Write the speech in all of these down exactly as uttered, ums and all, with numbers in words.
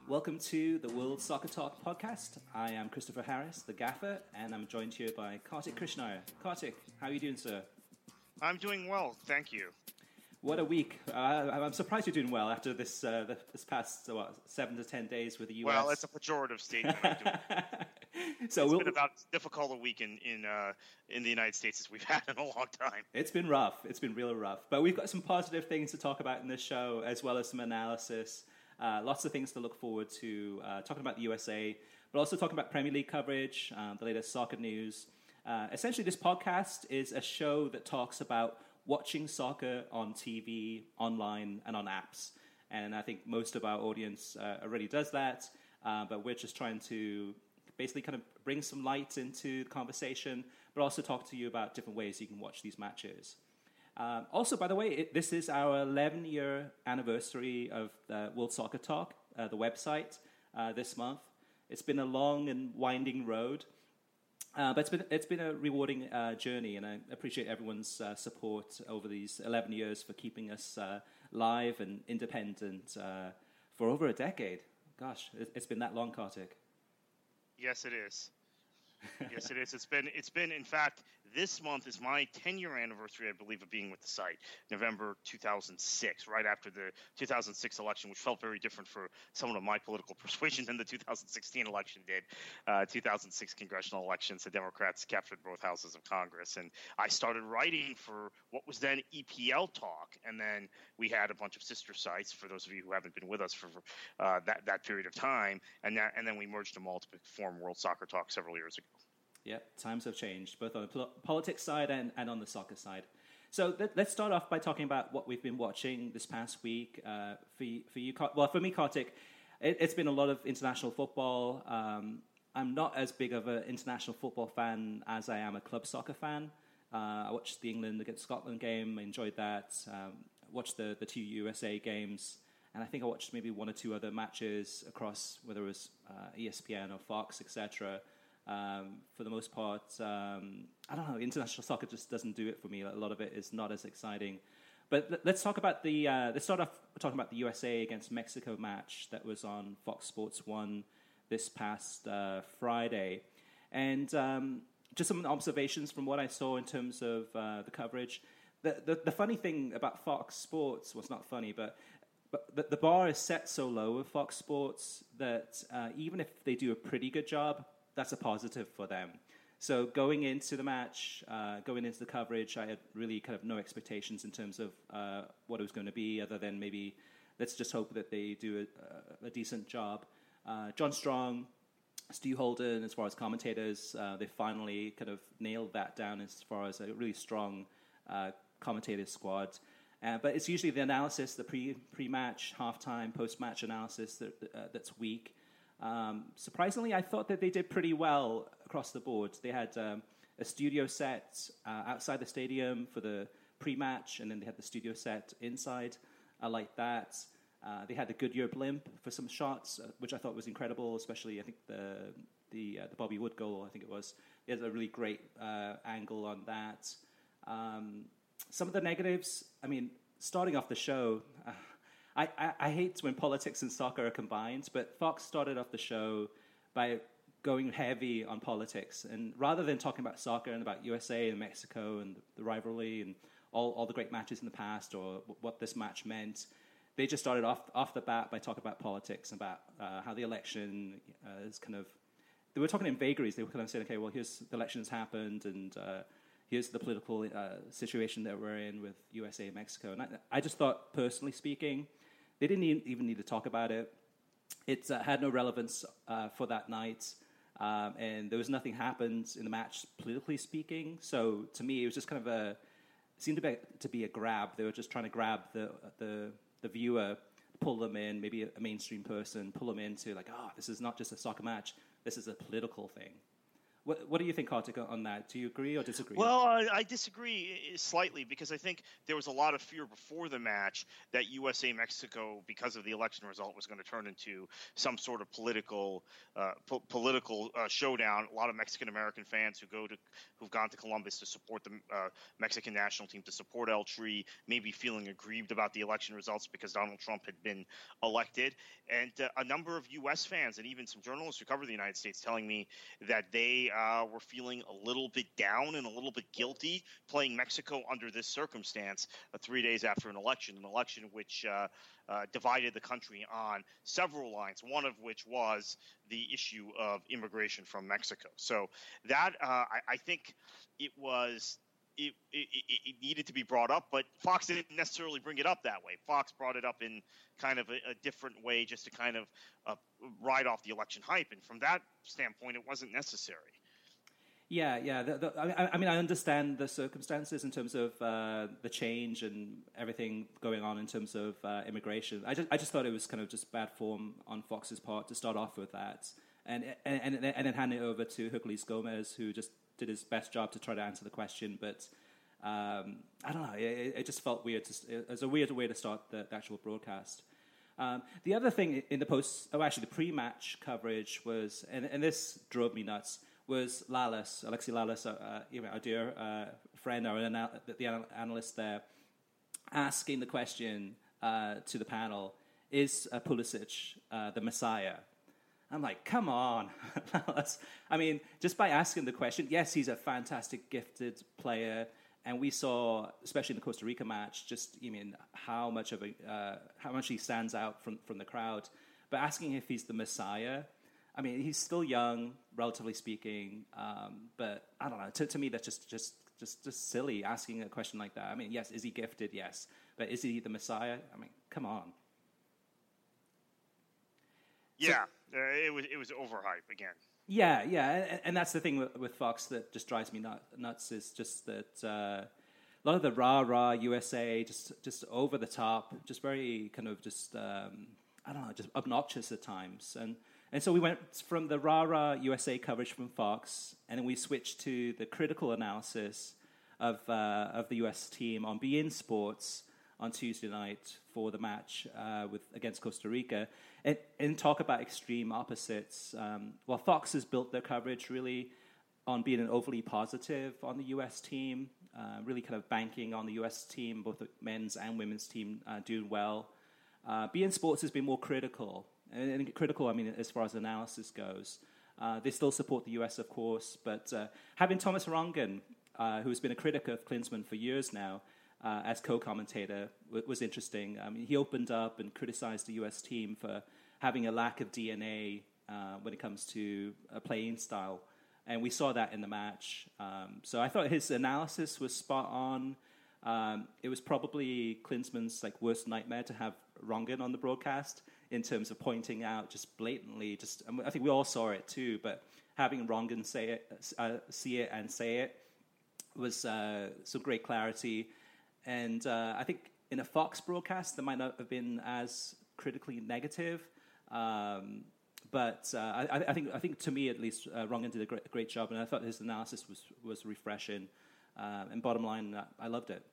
welcome to the World Soccer Talk podcast. I am Christopher Harris, the gaffer, and I'm joined here by Kartik Krishnaiyer. Kartik, how are you doing, sir? I'm doing well, thank you. What a week. Uh, I'm surprised you're doing well after this uh, this past uh, what, seven to ten days with the U S. Well, it's a pejorative statement. so it's we'll, been about as difficult a week in in, uh, in the United States as we've had in a long time. It's been rough. It's been real rough. But we've got some positive things to talk about in this show, as well as some analysis. Uh, lots of things to look forward to, uh, talking about the U S A, but also talking about Premier League coverage, um, the latest soccer news. Uh, essentially, this podcast is a show that talks about watching soccer on T V, online, and on apps. And I think most of our audience uh, already does that, uh, but we're just trying to basically kind of bring some light into the conversation, but also talk to you about different ways you can watch these matches. Um, also, by the way, it, this is our eleven-year anniversary of the World Soccer Talk, uh, the website, uh, this month. It's been a long and winding road, uh, but it's been it's been a rewarding uh, journey, and I appreciate everyone's uh, support over these eleven years for keeping us uh, live and independent uh, for over a decade. Gosh, it's been that long, Kartik. Yes, it is. Yes, it is. It's been, it's been, in fact, this month is my ten-year anniversary, I believe, of being with the site, November two thousand six, right after the two thousand six election, which felt very different for someone of my political persuasion than the two thousand sixteen election did. Uh, two thousand six congressional elections, the Democrats captured both houses of Congress, and I started writing for what was then E P L Talk, and then we had a bunch of sister sites, for those of you who haven't been with us for uh, that, that period of time, and, that, and then we merged them all to form World Soccer Talk several years ago. Yeah, times have changed, both on the pol- politics side and, and on the soccer side. So let, let's start off by talking about what we've been watching this past week. Uh, for, for you, well, for me, Kartik, it, it's been a lot of international football. Um, I'm not as big of an international football fan as I am a club soccer fan. Uh, I watched the England against Scotland game, I enjoyed that. Um, watched the, the two U S A games, and I think I watched maybe one or two other matches across, whether it was uh, E S P N or Fox, et cetera. Um, for the most part, um, I don't know, international soccer just doesn't do it for me. A lot of it is not as exciting. But th- let's talk about the, uh, let's start off talking about the U S A against Mexico match that was on Fox Sports one this past uh, Friday. And um, just some observations from what I saw in terms of uh, the coverage. The, the the funny thing about Fox Sports, well, it's not funny, but But the, the bar is set so low with Fox Sports that uh, even if they do a pretty good job, that's a positive for them. So going into the match, uh, going into the coverage, I had really kind of no expectations in terms of uh, what it was going to be, other than maybe let's just hope that they do a, a decent job. Uh, John Strong, Stu Holden, as far as commentators, uh, they finally kind of nailed that down as far as a really strong uh, commentator squad. Uh, but it's usually the analysis, the pre, pre-match, halftime, post-match analysis that, uh, that's weak. Um, surprisingly, I thought that they did pretty well across the board. They had um, a studio set uh, outside the stadium for the pre-match, and then they had the studio set inside. I like that. Uh, they had the Goodyear blimp for some shots, uh, which I thought was incredible, especially I think the the, uh, the Bobby Wood goal, I think it was. They had a really great uh, angle on that. Um, some of the negatives, I mean, starting off the show... Uh, I, I, I hate when politics and soccer are combined, but Fox started off the show by going heavy on politics. And rather than talking about soccer and about U S A and Mexico and the rivalry and all, all the great matches in the past or w- what this match meant, they just started off off the bat by talking about politics, about uh, how the election uh, is kind of... They were talking in vagaries. They were kind of saying, okay, well, here's the election's happened and... Uh, Here's the political uh, situation that we're in with U S A and Mexico. And I, I just thought, personally speaking, they didn't even need to talk about it. It uh, had no relevance uh, for that night. Um, and there was nothing happened in the match, politically speaking. So to me, it was just kind of a, it seemed to be, to be a grab. They were just trying to grab the, the, the viewer, pull them in, maybe a, a mainstream person, pull them into like, oh, this is not just a soccer match. This is a political thing. What, what do you think, Kartik, on that? Do you agree or disagree? Well, I, I disagree slightly because I think there was a lot of fear before the match that U S A Mexico, because of the election result, was going to turn into some sort of political uh, po- political uh, showdown. A lot of Mexican American fans who go to who've gone to Columbus to support the uh, Mexican national team, to support El Tri, maybe feeling aggrieved about the election results because Donald Trump had been elected, and uh, a number of U S fans and even some journalists who cover the United States telling me that they Uh, were feeling a little bit down and a little bit guilty playing Mexico under this circumstance uh, three days after an election, an election which uh, uh, divided the country on several lines, one of which was the issue of immigration from Mexico. So that, uh, I, I think it was It, it, it needed to be brought up, but Fox didn't necessarily bring it up that way. Fox brought it up in kind of a, a different way just to kind of uh, ride off the election hype. And from that standpoint, it wasn't necessary. Yeah, yeah. The, the, I, I mean, I understand the circumstances in terms of uh, the change and everything going on in terms of uh, immigration. I just, I just thought it was kind of just bad form on Fox's part to start off with that, and and and, and then hand it over to Herculez Gomez, who just did his best job to try to answer the question. But um, I don't know. It, it just felt weird. To, it was a weird way to start the, the actual broadcast. Um, the other thing in the post, oh, actually, the pre-match coverage was, and, and this drove me nuts, was Lalas, Alexi Lalas, uh, uh, you know, our dear uh, friend, our anal- the analyst there, asking the question uh, to the panel, is uh, Pulisic uh, the Messiah? I'm like, come on, Lalas. I mean, just by asking the question, yes, he's a fantastic, gifted player, and we saw, especially in the Costa Rica match, just you mean how much of a uh, how much he stands out from from the crowd. But asking if he's the Messiah, I mean, he's still young, relatively speaking, um, but I don't know. To, to me, that's just, just just just silly asking a question like that. I mean, yes, is he gifted? Yes, but is he the Messiah? I mean, come on. Yeah, so, uh, it was it was overhype again. Yeah, yeah, and, and that's the thing with, with Fox that just drives me nut, nuts is just that uh, a lot of the rah rah U S A just just over the top, just very kind of just um, I don't know, just obnoxious at times. And and so we went from the rah-rah U S A coverage from Fox, and then we switched to the critical analysis of uh, of the U S team on beIN Sports on Tuesday night for the match uh, with against Costa Rica, and, and talk about extreme opposites. Um, well, Fox has built their coverage really on being an overly positive on the U S team, uh, really kind of banking on the U S team, both the men's and women's team uh, doing well. Uh, beIN Sports has been more critical. And critical, I mean, as far as analysis goes. Uh, they still support the U S, of course, but uh, having Thomas Rongen, uh, who's been a critic of Klinsmann for years now, uh, as co-commentator, w- was interesting. I mean, he opened up and criticized the U S team for having a lack of D N A uh, when it comes to a playing style, and we saw that in the match. Um, so I thought his analysis was spot on. Um, it was probably Klinsmann's like worst nightmare to have Rongen on the broadcast, in terms of pointing out just blatantly, just I think we all saw it too, but having Rongen say it, uh, see it and say it was uh, some great clarity. And uh, I think in a Fox broadcast, that might not have been as critically negative, um, but uh, I, I think I think to me at least, uh, Rongen did a great, great job, and I thought his analysis was was refreshing. Uh, and bottom line, I loved it.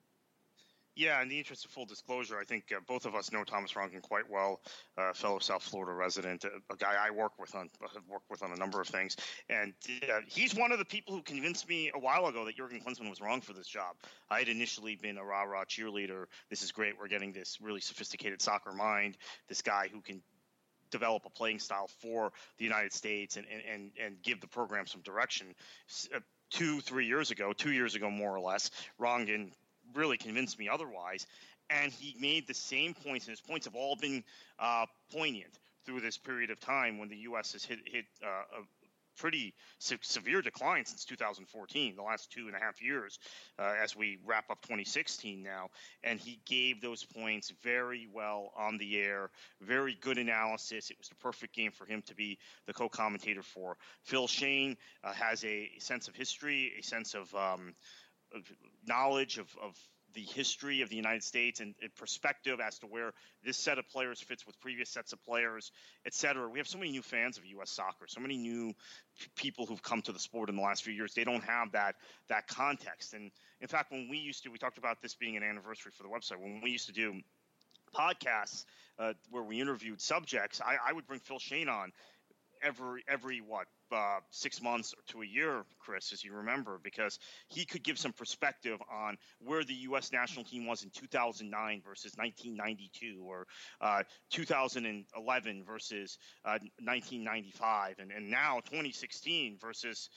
Yeah, in the interest of full disclosure, I think uh, both of us know Thomas Rongen quite well, uh, fellow South Florida resident, a, a guy I work with on have worked with on a number of things, and uh, he's one of the people who convinced me a while ago that Jurgen Klinsmann was wrong for this job. I had initially been a rah-rah cheerleader. This is great. We're getting this really sophisticated soccer mind, this guy who can develop a playing style for the United States and and and, and give the program some direction. Uh, two, three years ago, two years ago more or less, Rongen really convinced me otherwise, and he made the same points, and his points have all been uh, poignant through this period of time when the U S has hit, hit uh, a pretty se- severe decline since two thousand fourteen, the last two and a half years, uh, as we wrap up twenty sixteen now, and he gave those points very well on the air, very good analysis. It was the perfect game for him to be the co-commentator for. Phil Schoen uh, has a sense of history, a sense of um, of knowledge of, of the history of the United States and, and perspective as to where this set of players fits with previous sets of players, et cetera. We have so many new fans of U S soccer, so many new p- people who've come to the sport in the last few years. They don't have that that context. And in fact, when we used to, we talked about this being an anniversary for the website. When we used to do podcasts uh, where we interviewed subjects, I, I would bring Phil Shane on every every what uh, six months to a year, Chris, as you remember, because he could give some perspective on where the U S national team was in two thousand nine versus nineteen ninety-two, or uh, two thousand eleven versus uh, nineteen ninety-five, and, and now twenty sixteen versus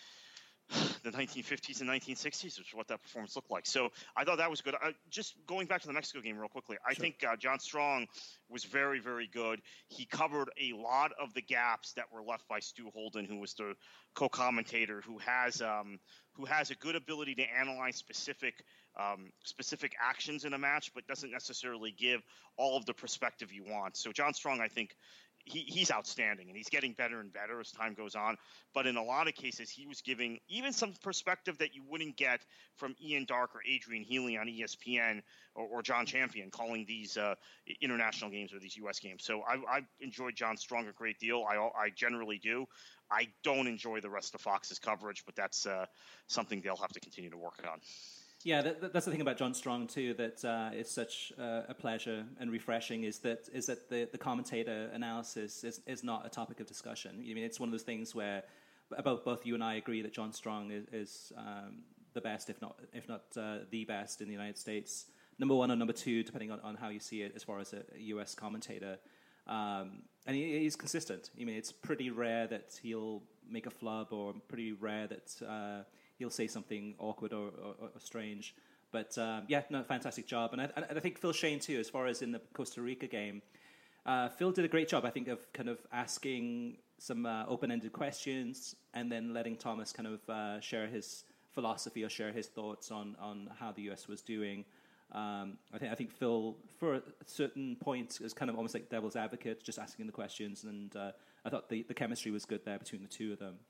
the nineteen fifties and nineteen sixties, which is what that performance looked like. So I thought that was good. Uh, just going back to the Mexico game real quickly, I sure. think uh, John Strong was very, very good. He covered a lot of the gaps that were left by Stu Holden, who was the co-commentator, who has um, who has a good ability to analyze specific um, specific actions in a match, but doesn't necessarily give all of the perspective you want. So John Strong, I think, He, he's outstanding, and he's getting better and better as time goes on. But in a lot of cases, he was giving even some perspective that you wouldn't get from Ian Darke or Adrian Healy on E S P N, or, or John Champion calling these uh, international games or these U S games. So I, I enjoyed John Strong a great deal. I, I generally do. I don't enjoy the rest of Fox's coverage, but that's uh, something they'll have to continue to work on. Yeah, that, that's the thing about John Strong too. That uh, it's such uh, a pleasure and refreshing. Is that is that the, the commentator analysis is, is not a topic of discussion. I mean, it's one of those things where about both you and I agree that John Strong is, is um, the best, if not if not uh, the best in the United States. Number one or number two, depending on, on how you see it, as far as a, a U S commentator. Um, and he, he's consistent. I mean, it's pretty rare that he'll make a flub, or pretty rare that uh, he'll say something awkward or, or, or strange. But um, yeah, no, fantastic job. And I, and I think Phil Shane too, as far as in the Costa Rica game, uh, Phil did a great job, I think, of kind of asking some uh, open-ended questions and then letting Thomas kind of uh, share his philosophy or share his thoughts on, on how the U S was doing. Um, I think I think Phil, for a certain point, is kind of almost like devil's advocate, just asking the questions, and uh, I thought the, the chemistry was good there between the two of them.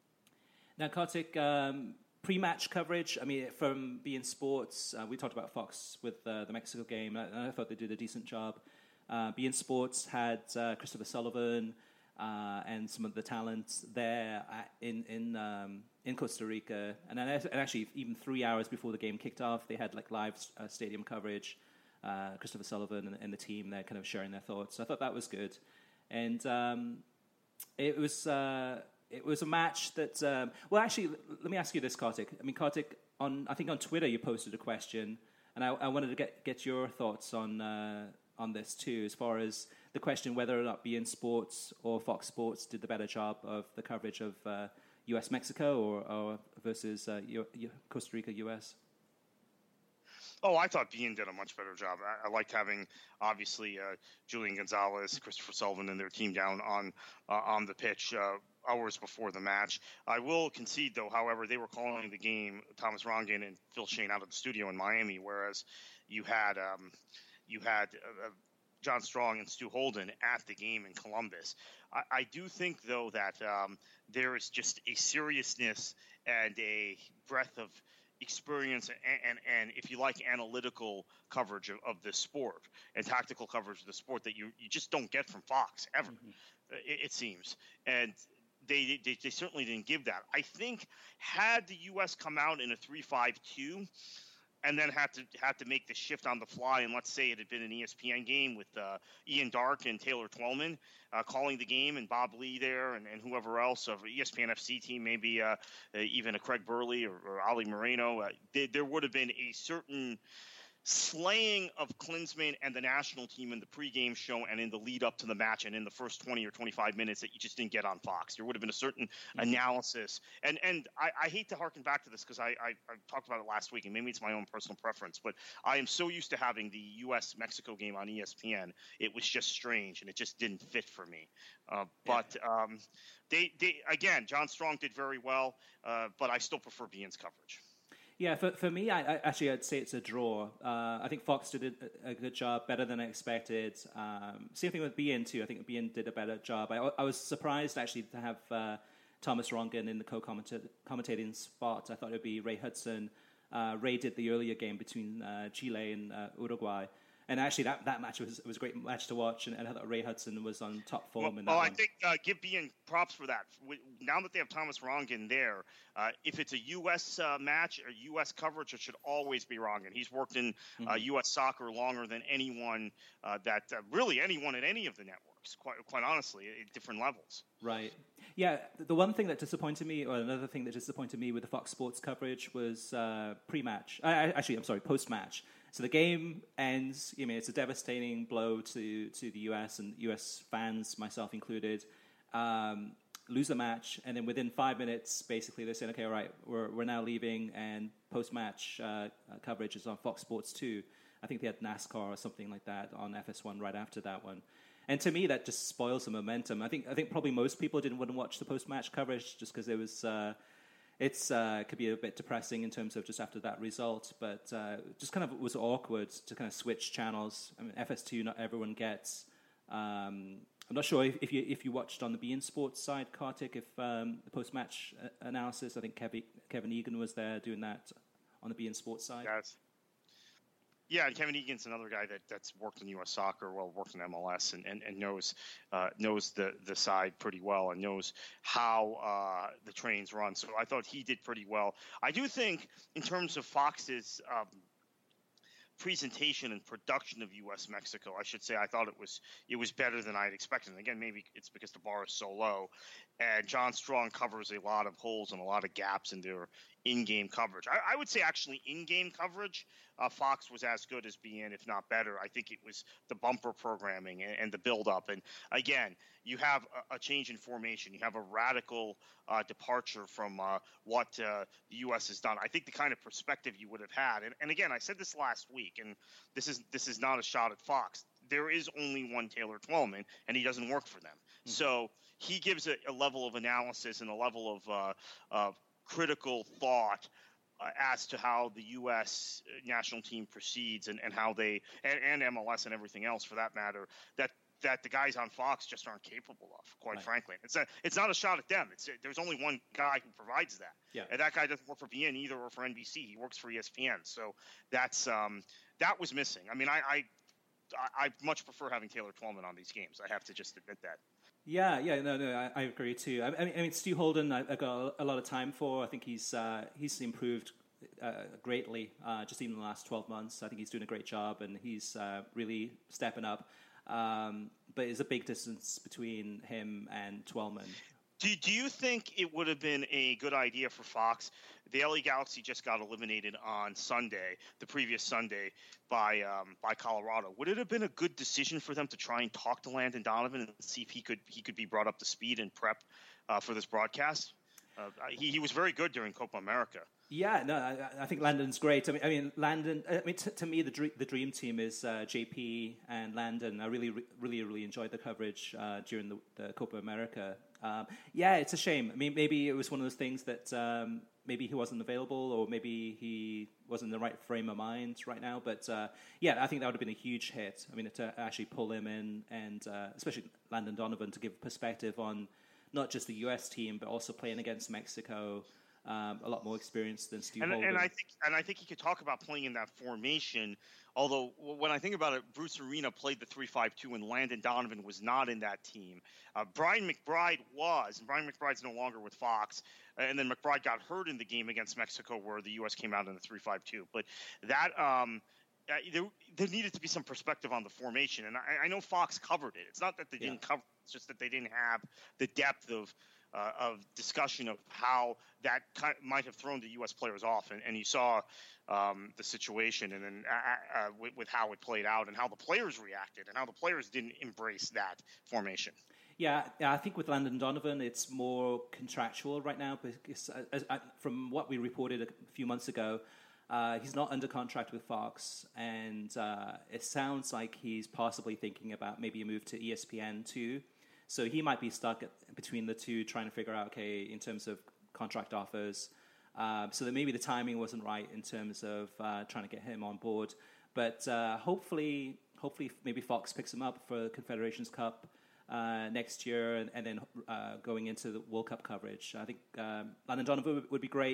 Now, Kartik, um, pre-match coverage, I mean, from beIN Sports, uh, we talked about Fox with uh, the Mexico game, and I, I thought they did a decent job. Uh, beIN Sports had uh, Christopher Sullivan uh, and some of the talent there at, in in um, in Costa Rica, and then and actually even three hours before the game kicked off, they had like live uh, stadium coverage. Uh, Christopher Sullivan and, and the team there kind of sharing their thoughts. So I thought that was good, and um, it was uh, it was a match that. Um, well, actually, let me ask you this, Kartik. I mean, Kartik, on I think on Twitter you posted a question, and I, I wanted to get get your thoughts on uh, on this too, as far as the question whether or not beIN Sports or Fox Sports did the better job of the coverage of uh, U S Mexico or, or versus uh, U- U- Costa Rica U S. Oh, I thought beIN did a much better job. I, I liked having, obviously, uh, Julian Gonzalez, Christopher Sullivan, and their team down on uh, on the pitch uh, hours before the match. I will concede, though, however, they were calling the game, Thomas Rongen and Phil Shane, out of the studio in Miami, whereas you had um, you had uh, John Strong and Stu Holden at the game in Columbus. I, I do think, though, that um, there is just a seriousness and a breadth of experience and, and, and if you like, analytical coverage of, of the sport and tactical coverage of the sport that you, you just don't get from Fox ever, mm-hmm. it, it seems. And they, they they certainly didn't give that. I think had the U S come out in a three five two and then had to had to make the shift on the fly, and let's say it had been an E S P N game with uh, Ian Darke and Taylor Twellman uh, calling the game, and Bob Lee there, and, and whoever else of E S P N F C team, maybe uh, uh, even a Craig Burley or, or Ali Moreno, uh, they, there would have been a certain slaying of Klinsmann and the national team in the pregame show and in the lead up to the match and in the first twenty or twenty-five minutes that you just didn't get on Fox. There would have been a certain mm-hmm. analysis. And and I, I hate to harken back to this because I, I, I talked about it last week, and maybe it's my own personal preference, but I am so used to having the U S Mexico game on E S P N. It was just strange, and it just didn't fit for me. Uh, but yeah. um, they, they again, John Strong did very well, uh, but I still prefer beIN's coverage. Yeah, for for me, I, I actually I'd say it's a draw. Uh, I think Fox did a, a good job, better than I expected. Um, same thing with beIN too. I think beIN did a better job. I, I was surprised actually to have uh, Thomas Rongen in the co-commentating spot. I thought it would be Ray Hudson uh, Ray did the earlier game between uh, Chile and uh, Uruguay. And actually, that, that match was was a great match to watch, and, and I thought Ray Hudson was on top form well, in that well, one. I think uh, give B N props for that. Now that they have Thomas Rongen there, uh, if it's a U S uh, match or U S coverage, it should always be Rongen. He's worked in mm-hmm. uh, U S soccer longer than anyone uh, that uh, really anyone at any of the networks. Quite quite honestly, at different levels. Right. Yeah. The one thing that disappointed me, or another thing that disappointed me with the Fox Sports coverage was uh, pre-match. Uh, actually, I'm sorry, post-match. So the game ends. I mean, it's a devastating blow to, to the U S and U S fans, myself included. Um, lose the match, and then within five minutes, basically they're saying, "Okay, all right, we're we're now leaving," and post-match uh, coverage is on Fox Sports two. I think they had NASCAR or something like that on F S one right after that one. And to me, that just spoils the momentum. I think I think probably most people didn't want to watch the post-match coverage just because it was. Uh, It's uh, could be a bit depressing in terms of just after that result, but uh, just kind of was awkward to kind of switch channels. I mean, F S two not everyone gets. Um, I'm not sure if, if you if you watched on the beIN Sports side, Kartik, if um, the post-match analysis. I think Kevin Kevin Egan was there doing that on the beIN Sports side. Yes. Yeah, and Kevin Egan's another guy that, that's worked in U S soccer, well, worked in M L S, and, and, and knows uh, knows the, the side pretty well and knows how uh, the trains run. So I thought he did pretty well. I do think in terms of Fox's um, presentation and production of U S Mexico, I should say, I thought it was it was better than I had expected. And again, maybe it's because the bar is so low. And John Strong covers a lot of holes and a lot of gaps in their in-game coverage. I, I would say actually in-game coverage, uh, Fox was as good as beIN, if not better. I think it was the bumper programming and, and the build-up. And again, you have a, a change in formation. You have a radical uh, departure from uh, what uh, the U S has done. I think the kind of perspective you would have had, and, and again, I said this last week, and this is this is not a shot at Fox. There is only one Taylor Twellman, and he doesn't work for them. Mm-hmm. So he gives a, a level of analysis and a level of uh, of critical thought uh, as to how the U S national team proceeds and, and how they and, and M L S and everything else for that matter that that the guys on Fox just aren't capable of, quite right. frankly. It's a, it's not a shot at them. It's a, there's only one guy who provides that. Yeah. And that guy doesn't work for beIN either or for N B C. He works for E S P N. So that's um, that was missing. I mean, I I, I much prefer having Taylor Twellman on these games. I have to just admit that. Yeah, yeah, no, no, I, I agree too. I, I, mean, I mean, Stu Holden, I, I got a lot of time for. I think he's uh, he's improved uh, greatly uh, just even in the last twelve months. I think he's doing a great job, and he's uh, really stepping up. Um, but there's a big distance between him and Twellman. Do, do you think it would have been a good idea for Fox? The L A Galaxy just got eliminated on Sunday, the previous Sunday, by um, by Colorado. Would it have been a good decision for them to try and talk to Landon Donovan and see if he could he could be brought up to speed and prep uh, for this broadcast? Uh, he he was very good during Copa America. Yeah, no, I, I think Landon's great. I mean, I mean, Landon. I mean, t- to me, the dream, the dream team is uh, J P and Landon. I really, really, really enjoyed the coverage uh, during the, the Copa America. Um, yeah, it's a shame. I mean, maybe it was one of those things that um, maybe he wasn't available, or maybe he wasn't in the right frame of mind right now. But uh, yeah, I think that would have been a huge hit. I mean, to actually pull him in, and uh, especially Landon Donovan, to give perspective on not just the U S team, but also playing against Mexico. Um, a lot more experience than Stu and, Holden. And I think, and I think he could talk about playing in that formation. Although when I think about it, Bruce Arena played the three five two, and Landon Donovan was not in that team. Uh, Brian McBride was, and Brian McBride's no longer with Fox. And then McBride got hurt in the game against Mexico, where the U S came out in the three five two. But that um, uh, there, there needed to be some perspective on the formation, and I, I know Fox covered it. It's not that they yeah. didn't cover it; it's just that they didn't have the depth of. Uh, of discussion of how that kind of might have thrown the U S players off, and, and you saw um, the situation, and then uh, uh, with, with how it played out, and how the players reacted, and how the players didn't embrace that formation. Yeah, yeah, I think with Landon Donovan, it's more contractual right now, because as, as, from what we reported a few months ago, uh, he's not under contract with Fox, and uh, it sounds like he's possibly thinking about maybe a move to E S P N too. So he might be stuck at, between the two, trying to figure out, okay, in terms of contract offers. Uh, so that maybe the timing wasn't right in terms of uh, trying to get him on board. But uh, hopefully, hopefully, maybe Fox picks him up for the Confederations Cup uh, next year, and, and then uh, going into the World Cup coverage. I think um, Landon Donovan would, would be great.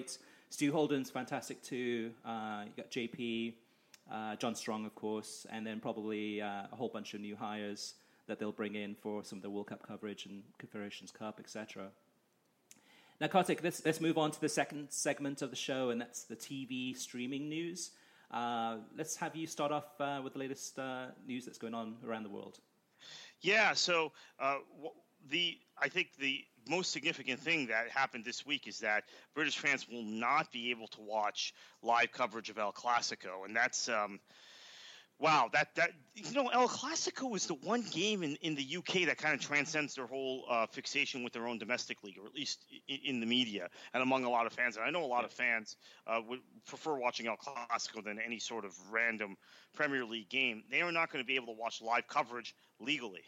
Stu Holden's fantastic too. Uh, you got J P, uh, John Strong, of course, and then probably uh, a whole bunch of new hires that they'll bring in for some of the World Cup coverage and Confederations Cup, et cetera. Now, Kartik, let's, let's move on to the second segment of the show, and that's the T V streaming news. Uh, let's have you start off uh, with the latest uh, news that's going on around the world. Yeah, so uh, the I think the most significant thing that happened this week is that British fans will not be able to watch live coverage of El Clasico, and that's um, wow. That that you know, El Clasico is the one game in, in the U K that kind of transcends their whole uh, fixation with their own domestic league, or at least in, in the media and among a lot of fans. And I know a lot of fans uh, would prefer watching El Clasico than any sort of random Premier League game. They are not going to be able to watch live coverage legally.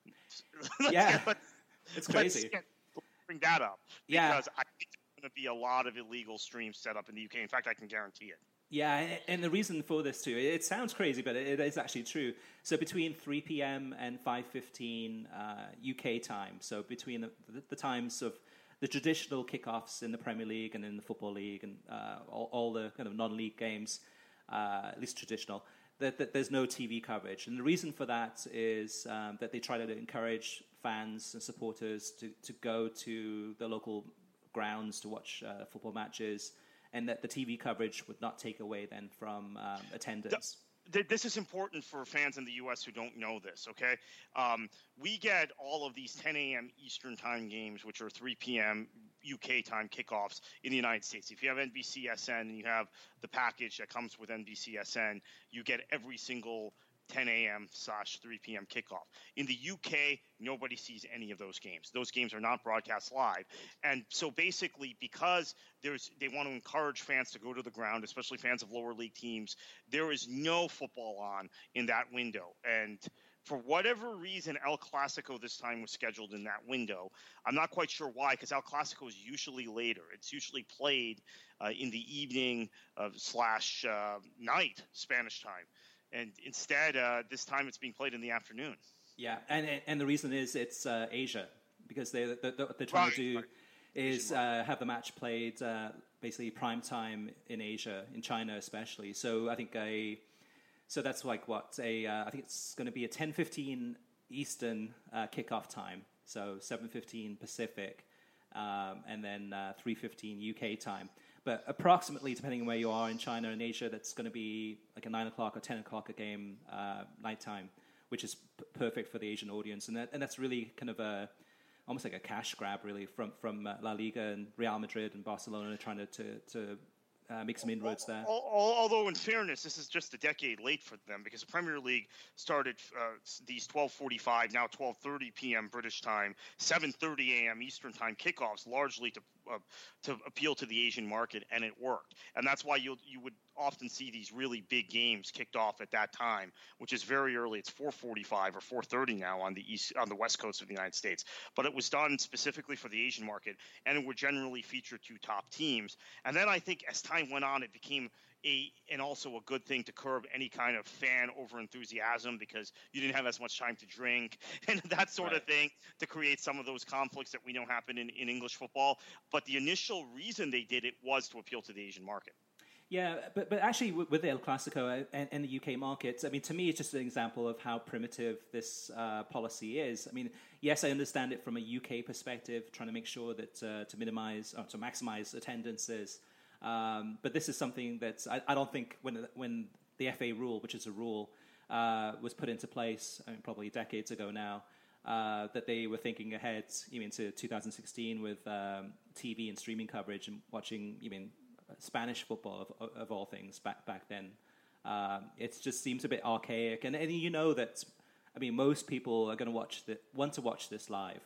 Yeah, it's crazy. Let's bring that up because yeah. I think there's going to be a lot of illegal streams set up in the U K. In fact, I can guarantee it. Yeah, and the reason for this too, it sounds crazy, but it is actually true. So between three p.m. and five fifteen uh, U K time, so between the, the, the times of the traditional kickoffs in the Premier League and in the Football League and uh, all, all the kind of non-league games, uh, at least traditional, that, that there's no T V coverage. And the reason for that is um, that they try to encourage fans and supporters to, to go to the local grounds to watch uh, football matches, and that the T V coverage would not take away then from um, attendance. This is important for fans in the U S who don't know this, okay? Um, we get all of these ten a.m. Eastern time games, which are three p.m. U K time kickoffs in the United States. If you have N B C S N and you have the package that comes with N B C S N, you get every single ten a.m. slash three p.m. kickoff. In the U K, nobody sees any of those games. Those games are not broadcast live. And so basically, because there's they want to encourage fans to go to the ground, especially fans of lower league teams, there is no football on in that window. And for whatever reason, El Clasico this time was scheduled in that window. I'm not quite sure why, because El Clasico is usually later. It's usually played uh, in the evening uh, slash uh, night Spanish time. And instead, uh, this time it's being played in the afternoon. Yeah, and and the reason is it's uh, Asia, because they, they, what they're trying right, to do right. is uh, have the match played uh, basically prime time in Asia, in China especially. So I think a so that's like what a uh, I think it's going to be a ten fifteen Eastern uh, kickoff time, so seven fifteen Pacific, um, and then uh, three fifteen U K time. But approximately, depending on where you are in China and Asia, that's going to be like a nine o'clock or ten o'clock a game uh, nighttime, which is p- perfect for the Asian audience, and that, and that's really kind of a almost like a cash grab, really, from from uh, La Liga and Real Madrid and Barcelona trying to to, to uh, make some inroads there. Although, in fairness, this is just a decade late for them, because the Premier League started uh, these twelve forty-five, now twelve thirty p.m. British time, seven thirty a.m. Eastern time kickoffs, largely to uh, to appeal to the Asian market, and it worked. And that's why you you would often see these really big games kicked off at that time, which is very early. It's four forty-five or four thirty now on the east on the west coast of the United States. But it was done specifically for the Asian market, and it would generally feature two top teams. And then I think as time went on, it became a and also a good thing to curb any kind of fan over enthusiasm, because you didn't have as much time to drink and that sort right. of thing, to create some of those conflicts that we know happen in, in English football. But the initial reason they did it was to appeal to the Asian market. Yeah, but but actually with, with El Clasico and, and the U K market, I mean, to me, it's just an example of how primitive this uh, policy is. I mean, yes, I understand it from a U K perspective, trying to make sure that uh, to minimize or to maximize attendances. Um, but this is something that I, I don't think when when the F A rule, which is a rule, uh, was put into place, I mean, probably decades ago now, uh, that they were thinking ahead, you mean, to two thousand sixteen with um, T V and streaming coverage and watching, you mean, Spanish football of, of all things back back then. Um, it just seems a bit archaic, and, and you know that, I mean, most people are going to watch the, want to watch this live.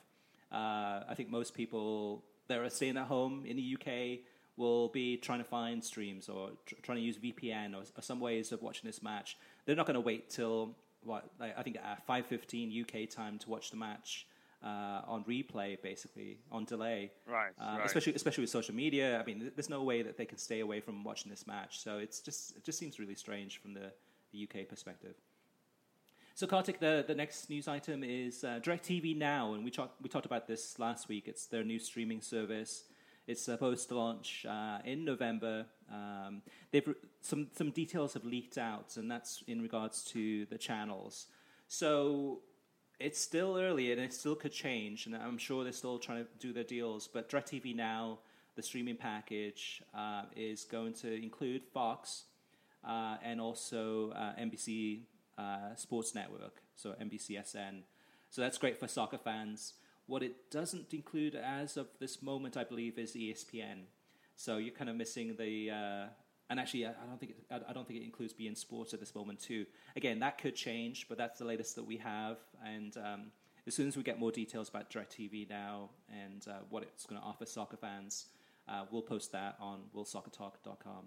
Uh, I think most people that are staying at home in the U K will be trying to find streams or tr- trying to use V P N or, or some ways of watching this match. They're not going to wait till what like, I think at five fifteen U K time to watch the match uh, on replay, basically on delay. Right, uh, right. Especially especially with social media. I mean, there's no way that they can stay away from watching this match. So it's just it just seems really strange from the, the U K perspective. So, Kartik, the, the next news item is uh, DirecTV Now, and we, talk, we talked about this last week. It's their new streaming service. It's supposed to launch uh, in November. Um, they've some some details have leaked out, and that's in regards to the channels. So it's still early, and it still could change. And I'm sure they're still trying to do their deals. But DirecTV Now, the streaming package, uh, is going to include Fox uh, and also uh, N B C uh, Sports Network, so N B C S N. So that's great for soccer fans. What it doesn't include as of this moment, I believe, is E S P N. So you're kind of missing the, uh, and actually, I don't think it, I don't think it includes beIN Sports at this moment too. Again, that could change, but that's the latest that we have. And um, as soon as we get more details about DirecTV Now and uh, what it's going to offer soccer fans, uh, we'll post that on world soccer talk dot com.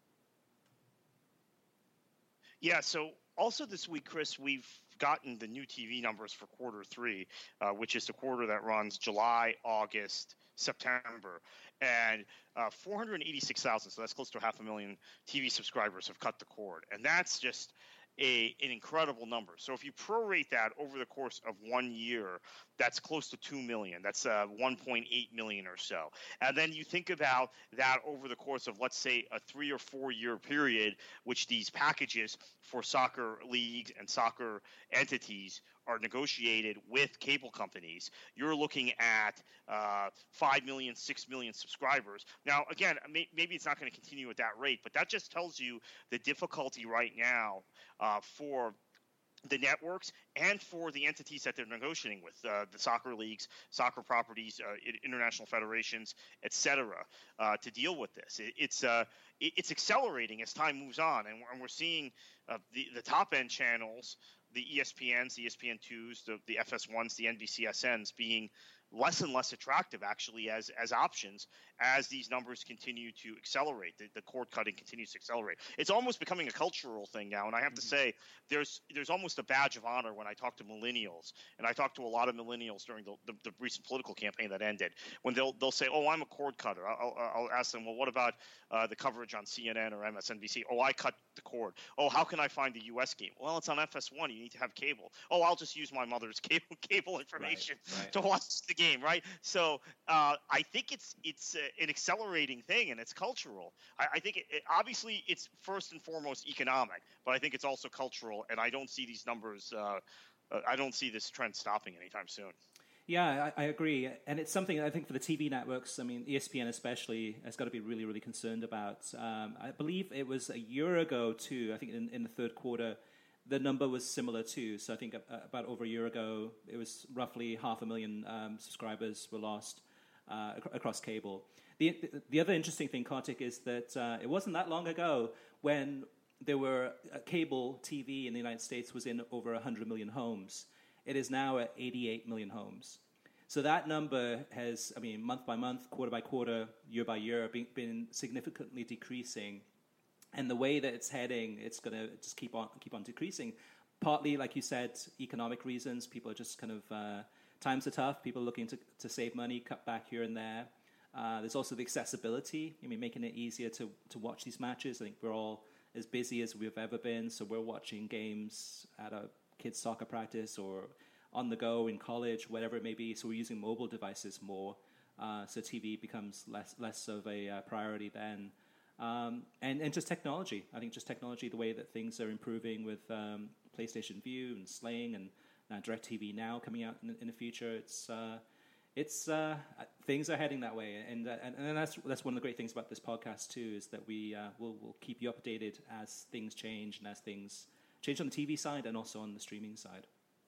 Yeah. So also this week, Chris, we've gotten the new T V numbers for quarter three, uh, which is the quarter that runs July, August, September. And uh, four hundred eighty-six thousand, so that's close to half a million T V subscribers have cut the cord. And that's just a, an incredible number. So if you prorate that over the course of one year, that's close to two million. That's uh, one point eight million or so. And then you think about that over the course of, let's say, a three or four year period, which these packages for soccer leagues and soccer entities are negotiated with cable companies, you're looking at uh, five million, six million subscribers. Now, again, may, maybe it's not going to continue at that rate, but that just tells you the difficulty right now uh, for the networks and for the entities that they're negotiating with, uh, the soccer leagues, soccer properties, uh, international federations, et cetera, uh, to deal with this. It, it's uh, it, it's accelerating as time moves on, and, and we're seeing uh, the, the top-end channels, the E S P Ns, the E S P N twos, the, the F S ones, the N B C S Ns being less and less attractive actually as as options as these numbers continue to accelerate. The, the cord cutting continues to accelerate. It's almost becoming a cultural thing now, and I have to say there's there's almost a badge of honor when I talk to millennials, and I talked to a lot of millennials during the, the, the recent political campaign that ended, when they'll they'll say, oh, I'm a cord cutter. I'll, I'll ask them, well, what about uh, the coverage on C N N or M S N B C? Oh, I cut the cord. Oh, how can I find the U S game? Well, it's on F S one. You need to have cable. Oh, I'll just use my mother's cable cable information right, right. to watch the game, right? So uh, I think it's it's uh, an accelerating thing, and it's cultural. I, I think it, it, obviously it's first and foremost economic, but I think it's also cultural, and I don't see these numbers. Uh, uh, I don't see this trend stopping anytime soon. Yeah, I, I agree, and it's something I think for the T V networks. I mean, E S P N especially has got to be really, really concerned about. Um, I believe it was a year ago too. I think in, in the third quarter, the number was similar too. So I think about over a year ago, it was roughly half a million um, subscribers were lost uh, ac- across cable. The the other interesting thing, Kartik, is that uh, it wasn't that long ago when there were uh, cable T V in the United States was in over one hundred million homes. It is now at eighty-eight million homes. So that number has, I mean, month by month, quarter by quarter, year by year, been, been significantly decreasing. And the way that it's heading, it's going to just keep on keep on decreasing. Partly, like you said, economic reasons. People are just kind of, uh, times are tough. People are looking to, to save money, cut back here and there. Uh, there's also the accessibility. I mean, making it easier to, to watch these matches. I think we're all as busy as we've ever been. So we're watching games at a kids' soccer practice or on the go in college, whatever it may be. So we're using mobile devices more. Uh, so T V becomes less less of a uh, priority then. Um, and, and just technology. I think just technology, the way that things are improving with um, PlayStation Vue and Sling and uh, DirecTV Now coming out in, in the future. It's uh, it's uh, things are heading that way, and, uh, and and that's that's one of the great things about this podcast too, is that we uh, will will keep you updated as things change and as things change on the T V side and also on the streaming side.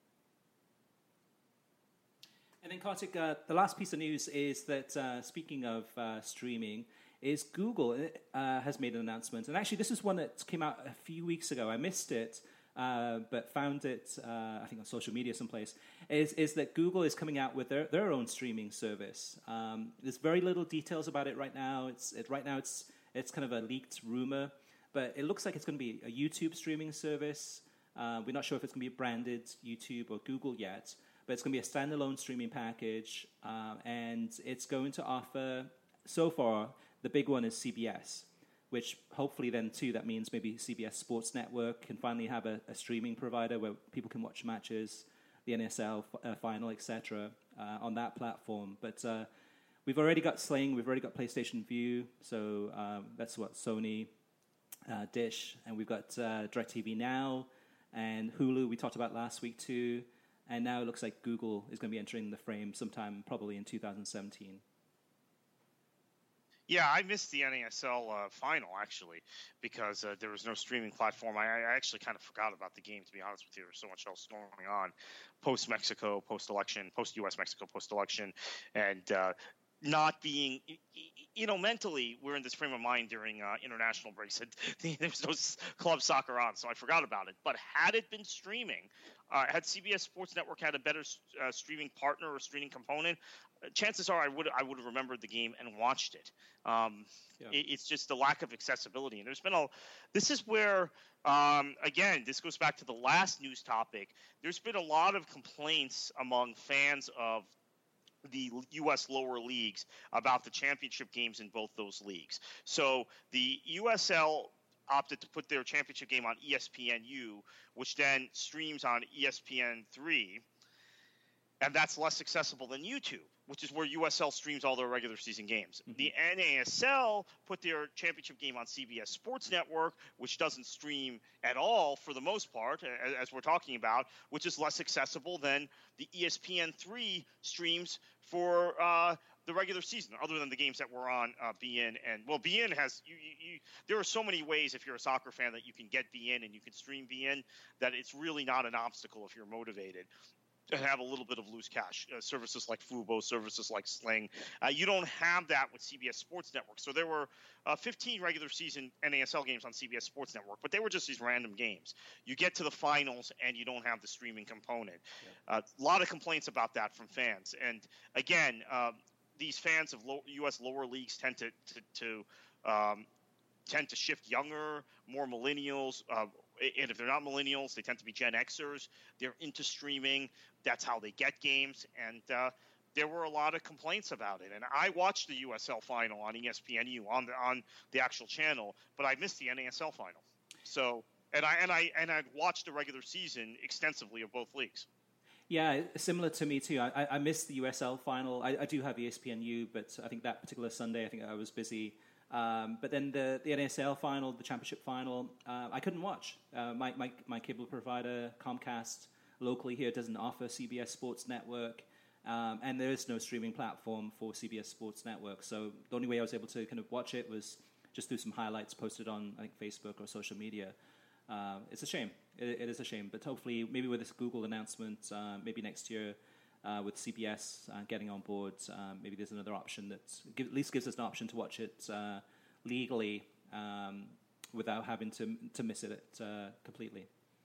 And then, Kartik, uh, the last piece of news is that, uh, speaking of uh, streaming, is Google uh, has made an announcement. And actually, this is one that came out a few weeks ago. I missed it, uh, but found it, uh, I think, on social media someplace, is, is that Google is coming out with their, their own streaming service. Um, there's very little details about it right now. It's it, Right now, it's it's kind of a leaked rumor, but it looks like it's going to be a YouTube streaming service. Uh, we're not sure if it's going to be branded YouTube or Google yet, but it's going to be a standalone streaming package, uh, and it's going to offer, so far, the big one is C B S, which hopefully then, too, that means maybe C B S Sports Network can finally have a, a streaming provider where people can watch matches, the N S L uh, final, et cetera, uh, on that platform. But uh, we've already got Sling, we've already got PlayStation Vue, so um, that's what Sony, uh, Dish, and we've got uh, DirecTV Now, and Hulu we talked about last week too, and now it looks like Google is going to be entering the frame sometime probably in two thousand seventeen. Yeah, I missed the N A S L uh, final, actually, because uh, there was no streaming platform. I, I actually kind of forgot about the game, to be honest with you. There was so much else going on post-Mexico, post-election, post-U S Mexico, post-election, and uh, not being, you know, mentally, we're in this frame of mind during uh, international breaks. There was no club soccer on, so I forgot about it. But had it been streaming, uh, had C B S Sports Network had a better uh, streaming partner or streaming component, chances are I would I would have remembered the game and watched it. Um, yeah. it. It's just the lack of accessibility, and there's been a. This is where, um, again, this goes back to the last news topic. There's been a lot of complaints among fans of the U S lower leagues about the championship games in both those leagues. So the U S L opted to put their championship game on E S P N U, which then streams on E S P N three. And that's less accessible than YouTube, which is where U S L streams all their regular season games. Mm-hmm. The N A S L put their championship game on C B S Sports Network, which doesn't stream at all for the most part, as we're talking about, which is less accessible than the E S P N three streams for uh, the regular season, other than the games that were on uh, B N. And, well, B N has you, you, – you, there are so many ways if you're a soccer fan that you can get B N and you can stream B N that it's really not an obstacle if you're motivated to have a little bit of loose cash. Uh, services like Fubo, services like Sling. Uh, you don't have that with C B S Sports Network. So there were uh, fifteen regular season N A S L games on C B S Sports Network, but they were just these random games. You get to the finals and you don't have the streaming component. A yeah. uh, lot of complaints about that from fans. And again, uh, these fans of low, U S lower leagues tend to, to, to um, tend to shift younger, more millennials. Uh, and if they're not millennials, they tend to be Gen Xers. They're into streaming. That's how they get games. And uh, there were a lot of complaints about it. And I watched the U S L final on E S P N U on the on the actual channel, but I missed the N A S L final. So and I and I and I watched the regular season extensively of both leagues. Yeah, similar to me too. I, I missed the U S L final. I, I do have E S P N U, but I think that particular Sunday, I think I was busy. Um, but then the, the N A S L final, the championship final, uh, I couldn't watch. Uh, my, my my cable provider, Comcast, locally here doesn't offer C B S Sports Network, um, and there is no streaming platform for C B S Sports Network. So the only way I was able to kind of watch it was just through some highlights posted on, I think, Facebook or social media. Uh, it's a shame. It, it is a shame. But hopefully, maybe with this Google announcement, uh, maybe next year, Uh, with C B S uh, getting on board, um, maybe there's another option that give, at least gives us an option to watch it uh, legally um, without having to to miss it uh, completely.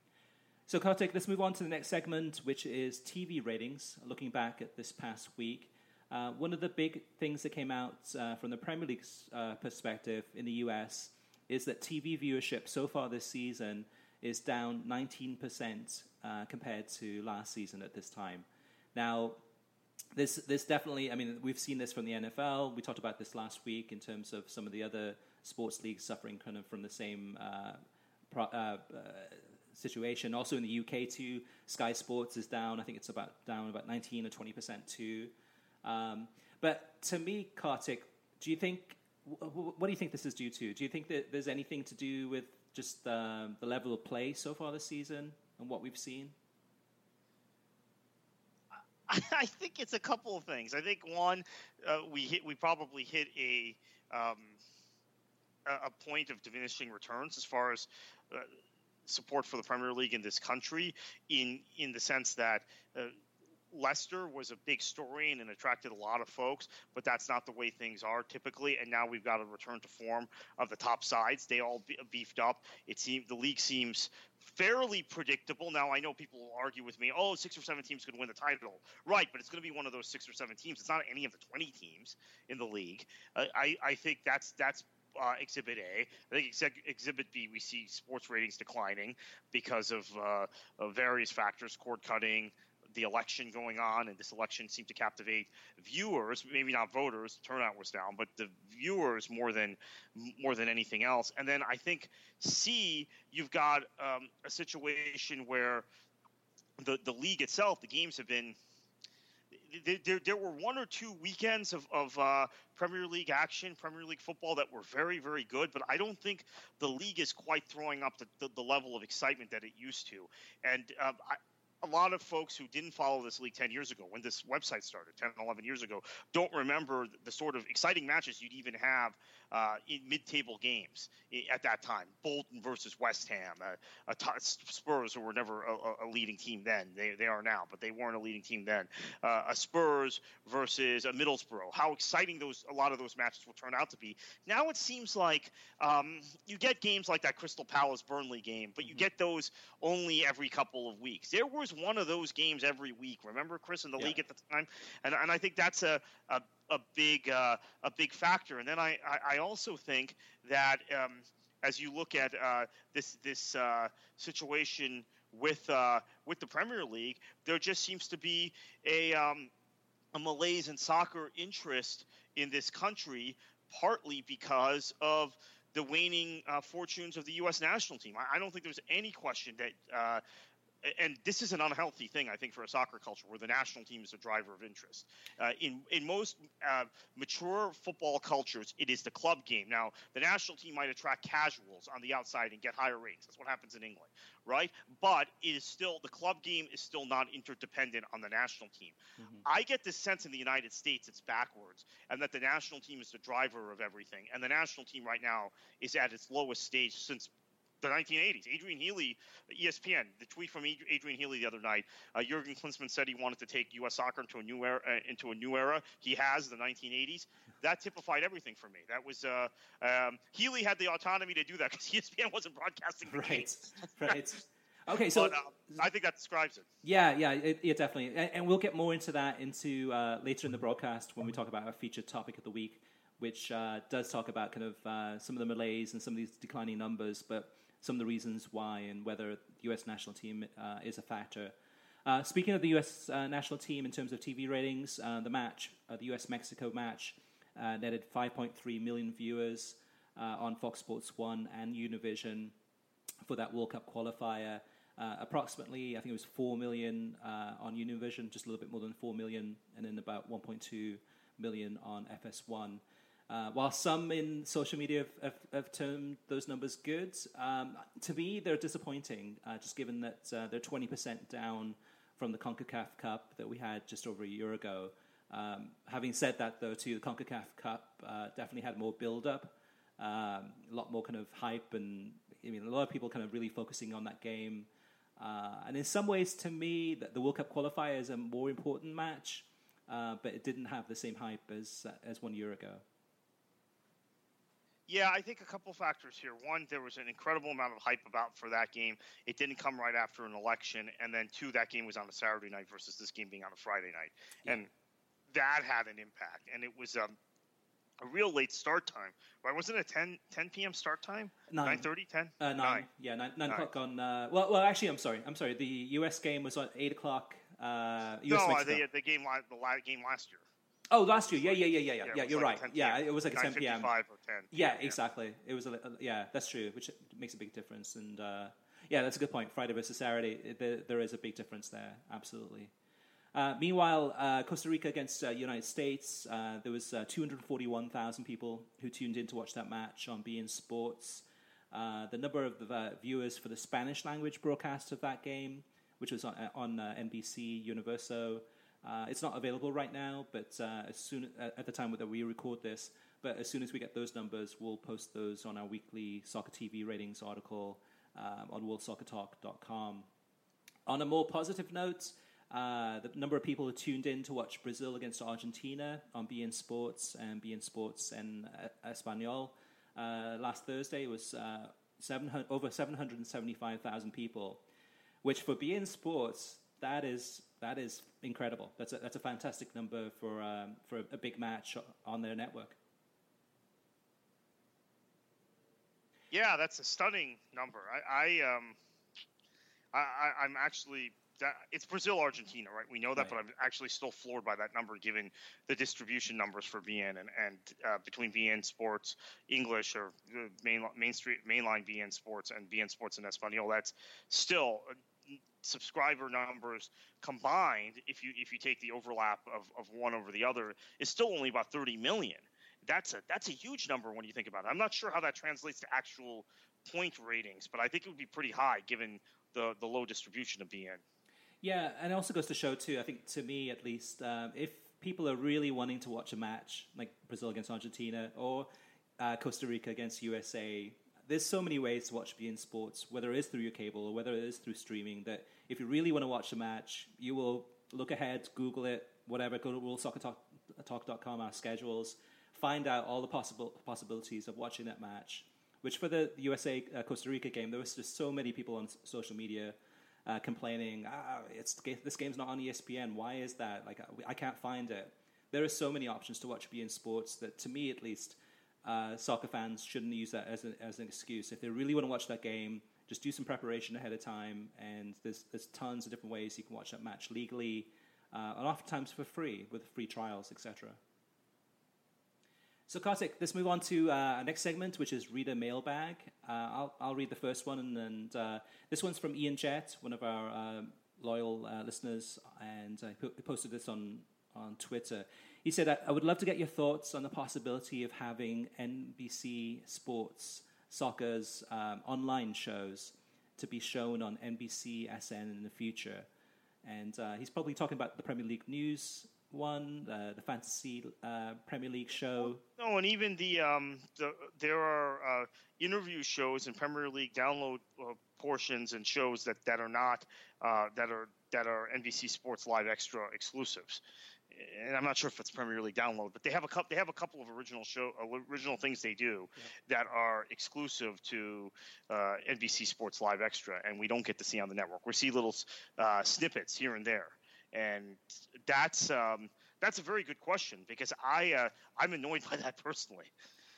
So, Kartik, let's move on to the next segment, which is T V ratings. Looking back at this past week, uh, one of the big things that came out uh, from the Premier League's uh, perspective in the U S is that T V viewership so far this season is down nineteen percent uh, compared to last season at this time. Now, there's, there's definitely, I mean, we've seen this from the N F L. We talked about this last week in terms of some of the other sports leagues suffering kind of from the same uh, pro, uh, uh, situation. Also in the U K too, Sky Sports is down. I think it's about down about nineteen or twenty percent too. Um, but to me, Kartik, do you think, what do you think this is due to? Do you think that there's anything to do with just uh, the level of play so far this season and what we've seen? I think it's a couple of things. I think one, uh, we hit, we probably hit a um, a point of diminishing returns as far as uh, support for the Premier League in this country, in in the sense that uh, Leicester was a big story and it attracted a lot of folks, but that's not the way things are typically. And now we've got a return to form of the top sides. They all be- beefed up. It seems the league seems fairly predictable. Now, I know people will argue with me, oh, six or seven teams could win the title. Right, but it's going to be one of those six or seven teams. It's not any of the twenty teams in the league. Uh, I, I think that's that's uh, Exhibit A. I think ex- Exhibit B, we see sports ratings declining because of, uh, of various factors, cord cutting, the election going on, and this election seemed to captivate viewers, maybe not voters, turnout was down, but the viewers more than more than anything else. And then I think C, you've got um, a situation where the, the league itself, the games have been There, there were one or two weekends of, of uh, Premier League action, Premier League football that were very, very good, but I don't think the league is quite throwing up the, the, the level of excitement that it used to. And um, I, a lot of folks who didn't follow this league ten years ago, when this website started, ten, eleven years ago, don't remember the sort of exciting matches you'd even have uh, in mid-table games at that time. Bolton versus West Ham, uh, uh, Spurs, who were never a, a leading team then. They they are now, but they weren't a leading team then. Uh, a Spurs versus a Middlesbrough. How exciting those a lot of those matches will turn out to be. Now it seems like um, you get games like that Crystal Palace-Burnley game, but you get those only every couple of weeks. There was one of those games every week. Remember, Chris, in the yeah. league at the time? And and I think that's a a, a big uh, a big factor. And then I, I, I also think that um, as you look at uh, this this uh, situation with uh, with the Premier League, there just seems to be a um, a malaise in soccer interest in this country, partly because of the waning uh, fortunes of the U S national team. I, I don't think there's any question that uh, and this is an unhealthy thing, I think, for a soccer culture where the national team is a driver of interest. Uh, in in most uh, mature football cultures, it is the club game. Now, the national team might attract casuals on the outside and get higher ratings. That's what happens in England, right? But it is still the club game is still not interdependent on the national team. Mm-hmm. I get this sense in the United States it's backwards, and that the national team is the driver of everything. And the national team right now is at its lowest stage since the nineteen eighties. Adrian Healy, E S P N, the tweet from Adrian Healy the other night. Uh, Jurgen Klinsmann said he wanted to take U S soccer into a new era. Uh, into a new era. He has the nineteen eighties. That typified everything for me. That was uh, um, Healy had the autonomy to do that because E S P N wasn't broadcasting the right, games. right. Okay, so but, uh, I think that describes it. Yeah, yeah, it, it definitely, and, and we'll get more into that into uh, later in the broadcast when we talk about our featured topic of the week, which uh, does talk about kind of uh, some of the malaise and some of these declining numbers, but some of the reasons why and whether the U S national team uh, is a factor. Uh, speaking of the U S uh, national team in terms of T V ratings, uh, the match, uh, the U S Mexico match, uh, netted five point three million viewers uh, on Fox Sports one and Univision for that World Cup qualifier. Uh, approximately, I think it was four million uh, on Univision, just a little bit more than four million, and then about one point two million on F S one. Uh, while some in social media have, have, have termed those numbers good, um, to me they're disappointing, uh, just given that uh, they're twenty percent down from the CONCACAF Cup that we had just over a year ago. Um, having said that, though, too, the CONCACAF Cup uh, definitely had more build-up, um, a lot more kind of hype, and I mean, a lot of people kind of really focusing on that game. Uh, and in some ways, to me, the, the World Cup qualifier is a more important match, uh, but it didn't have the same hype as uh, as one year ago. Yeah, I think a couple factors here. One, there was an incredible amount of hype about for that game. It didn't come right after an election. And then two, that game was on a Saturday night versus this game being on a Friday night. Yeah. And that had an impact. And it was um, a real late start time. Right? Wasn't it a ten, ten p.m. start time? Nine. nine thirty, ten? Uh, nine. nine. Yeah, nine, nine, nine o'clock on... Uh, well, well, actually, I'm sorry. I'm sorry. The U S game was at eight o'clock. Uh, U S no, the, the, game, the game last year. Oh, last year, yeah, yeah, yeah, yeah, yeah. Yeah, you're like right. Yeah, it was like a ten p.m. Or ten. Yeah, exactly. It was a, a yeah, that's true, which makes a big difference. And uh, yeah, that's a good point. Friday versus Saturday, there, there is a big difference there. Absolutely. Uh, meanwhile, uh, Costa Rica against uh, United States, uh, there was uh, two hundred forty-one thousand people who tuned in to watch that match on beIN Sports. Uh, the number of the uh, viewers for the Spanish language broadcast of that game, which was on, on uh, N B C Universo. Uh, it's not available right now, but uh, as soon uh, at the time that we record this, but as soon as we get those numbers, we'll post those on our weekly Soccer T V ratings article um, on world soccer talk dot com. On a more positive note, uh, the number of people who tuned in to watch Brazil against Argentina on beIN Sports and beIN Sports and uh, Espanol uh, last Thursday was uh, seven hundred, over seven hundred seventy-five thousand people, which for beIN Sports, that is that is incredible. That's a, that's a fantastic number for um, for a, a big match on their network. Yeah, that's a stunning number. I, I um, I, I I'm actually that it's Brazil Argentina, right? We know that, right. But I'm actually still floored by that number, given the distribution numbers for beIN and and uh, between beIN Sports English or main main street mainline beIN Sports and beIN Sports and Espanol. That's still subscriber numbers combined, if you if you take the overlap of, of one over the other, is still only about thirty million. That's a that's a huge number when you think about it. I'm not sure how that translates to actual point ratings, but I think it would be pretty high given the, the low distribution of B N. Yeah, and it also goes to show too, I think to me at least, um, if people are really wanting to watch a match like Brazil against Argentina or uh, Costa Rica against U S A, there's so many ways to watch B N Sports, whether it is through your cable or whether it is through streaming, that if you really want to watch a match, you will look ahead, Google it, whatever, go to world soccer talk dot com, our schedules, find out all the possible possibilities of watching that match, which for the U S A-Costa uh, Rica game, there was just so many people on social media uh, complaining, ah, it's this game's not on E S P N, why is that? Like, I, I can't find it. There are so many options to watch B N Sports that, to me at least, uh, soccer fans shouldn't use that as, a, as an excuse. If they really want to watch that game, just do some preparation ahead of time, and there's, there's tons of different ways you can watch that match legally, uh, and oftentimes for free, with free trials, et cetera. So, Kartik, let's move on to uh, our next segment, which is Reader Mailbag. Uh, I'll, I'll read the first one, and, and uh, this one's from Ian Jett, one of our uh, loyal uh, listeners, and uh, he posted this on, on Twitter. He said, I, I would love to get your thoughts on the possibility of having N B C Sports Soccer's um, online shows to be shown on N B C S N in the future. And uh, he's probably talking about the Premier League News one, uh, the Fantasy uh, Premier League show. No, and even the, um, the there are uh, interview shows and Premier League download uh, portions and shows that, that are not uh, that are that are N B C Sports Live Extra exclusives. And I'm not sure if it's Premier League download, but they have a couple. They have a couple of original show, original things they do yeah. that are exclusive to uh, N B C Sports Live Extra, and we don't get to see on the network. We see little uh, snippets here and there, and that's um, that's a very good question because I uh, I'm annoyed by that personally.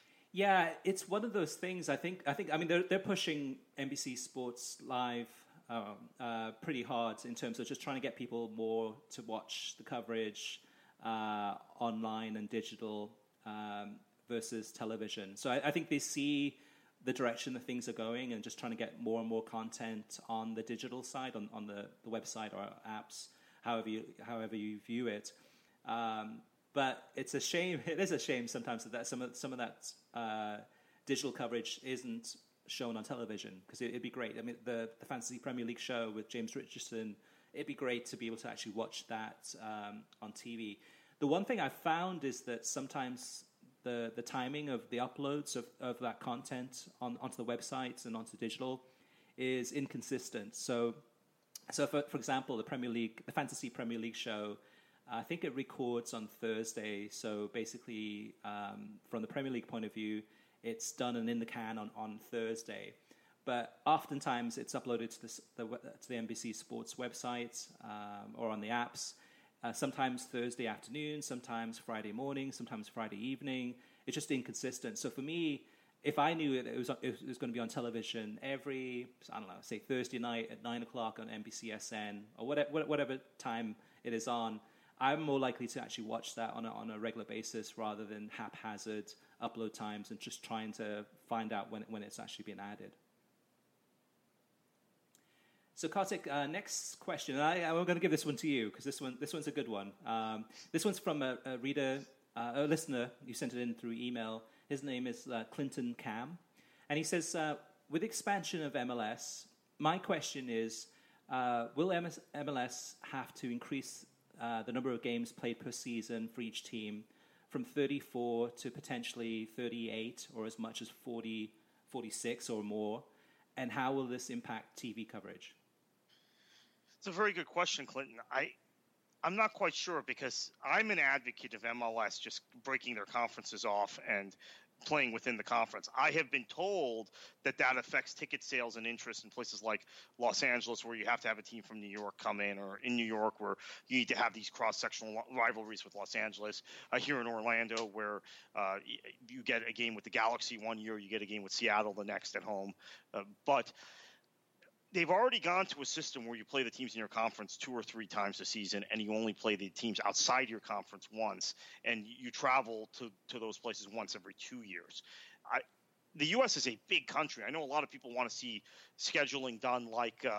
Yeah, it's one of those things. I think. I think. I mean, they're they're pushing N B C Sports Live um, uh, pretty hard in terms of just trying to get people more to watch the coverage uh, online and digital um, versus television. So I, I think they see the direction that things are going and just trying to get more and more content on the digital side, on, on the, the website or apps, however you, however you view it. Um, but it's a shame. It is a shame sometimes that, that some of some of that uh, digital coverage isn't shown on television, because it, it'd be great. I mean, the the Fantasy Premier League show with James Richardson, it'd be great to be able to actually watch that um, on T V. The one thing I've found is that sometimes the the timing of the uploads of, of that content on, onto the websites and onto digital is inconsistent. So, so for for example, the Premier League, the Fantasy Premier League show, I think it records on Thursday. So basically, um, from the Premier League point of view, it's done and in the can on, on Thursday. But oftentimes it's uploaded to, this, the, to the N B C Sports website um, or on the apps. Uh, sometimes Thursday afternoon, sometimes Friday morning, sometimes Friday evening. It's just inconsistent. So for me, if I knew it was, it was going to be on television every, I don't know, say Thursday night at nine o'clock on N B C S N or whatever, whatever time it is on, I'm more likely to actually watch that on a, on a regular basis rather than haphazard upload times and just trying to find out when, when it's actually been added. So, Kartik, uh, next question. And I, I'm going to give this one to you because this one, this one's a good one. Um, this one's from a, a reader, uh, a listener. You sent it in through email. His name is uh, Clinton Cam, and he says, uh, "With expansion of M L S, my question is, uh, will M L S have to increase uh, the number of games played per season for each team from thirty-four to potentially thirty-eight, or as much as forty, forty-six or more? And how will this impact T V coverage?" It's a very good question, Clinton. I, I'm not quite sure because I'm an advocate of M L S just breaking their conferences off and playing within the conference. I have been told that that affects ticket sales and interest in places like Los Angeles, where you have to have a team from New York come in, or in New York, where you need to have these cross-sectional rivalries with Los Angeles. Uh, here in Orlando, where uh, you get a game with the Galaxy one year, you get a game with Seattle the next at home. Uh, but they've already gone to a system where you play the teams in your conference two or three times a season, and you only play the teams outside your conference once, and you travel to, to those places once every two years. I, the U S is a big country. I know a lot of people want to see scheduling done like uh,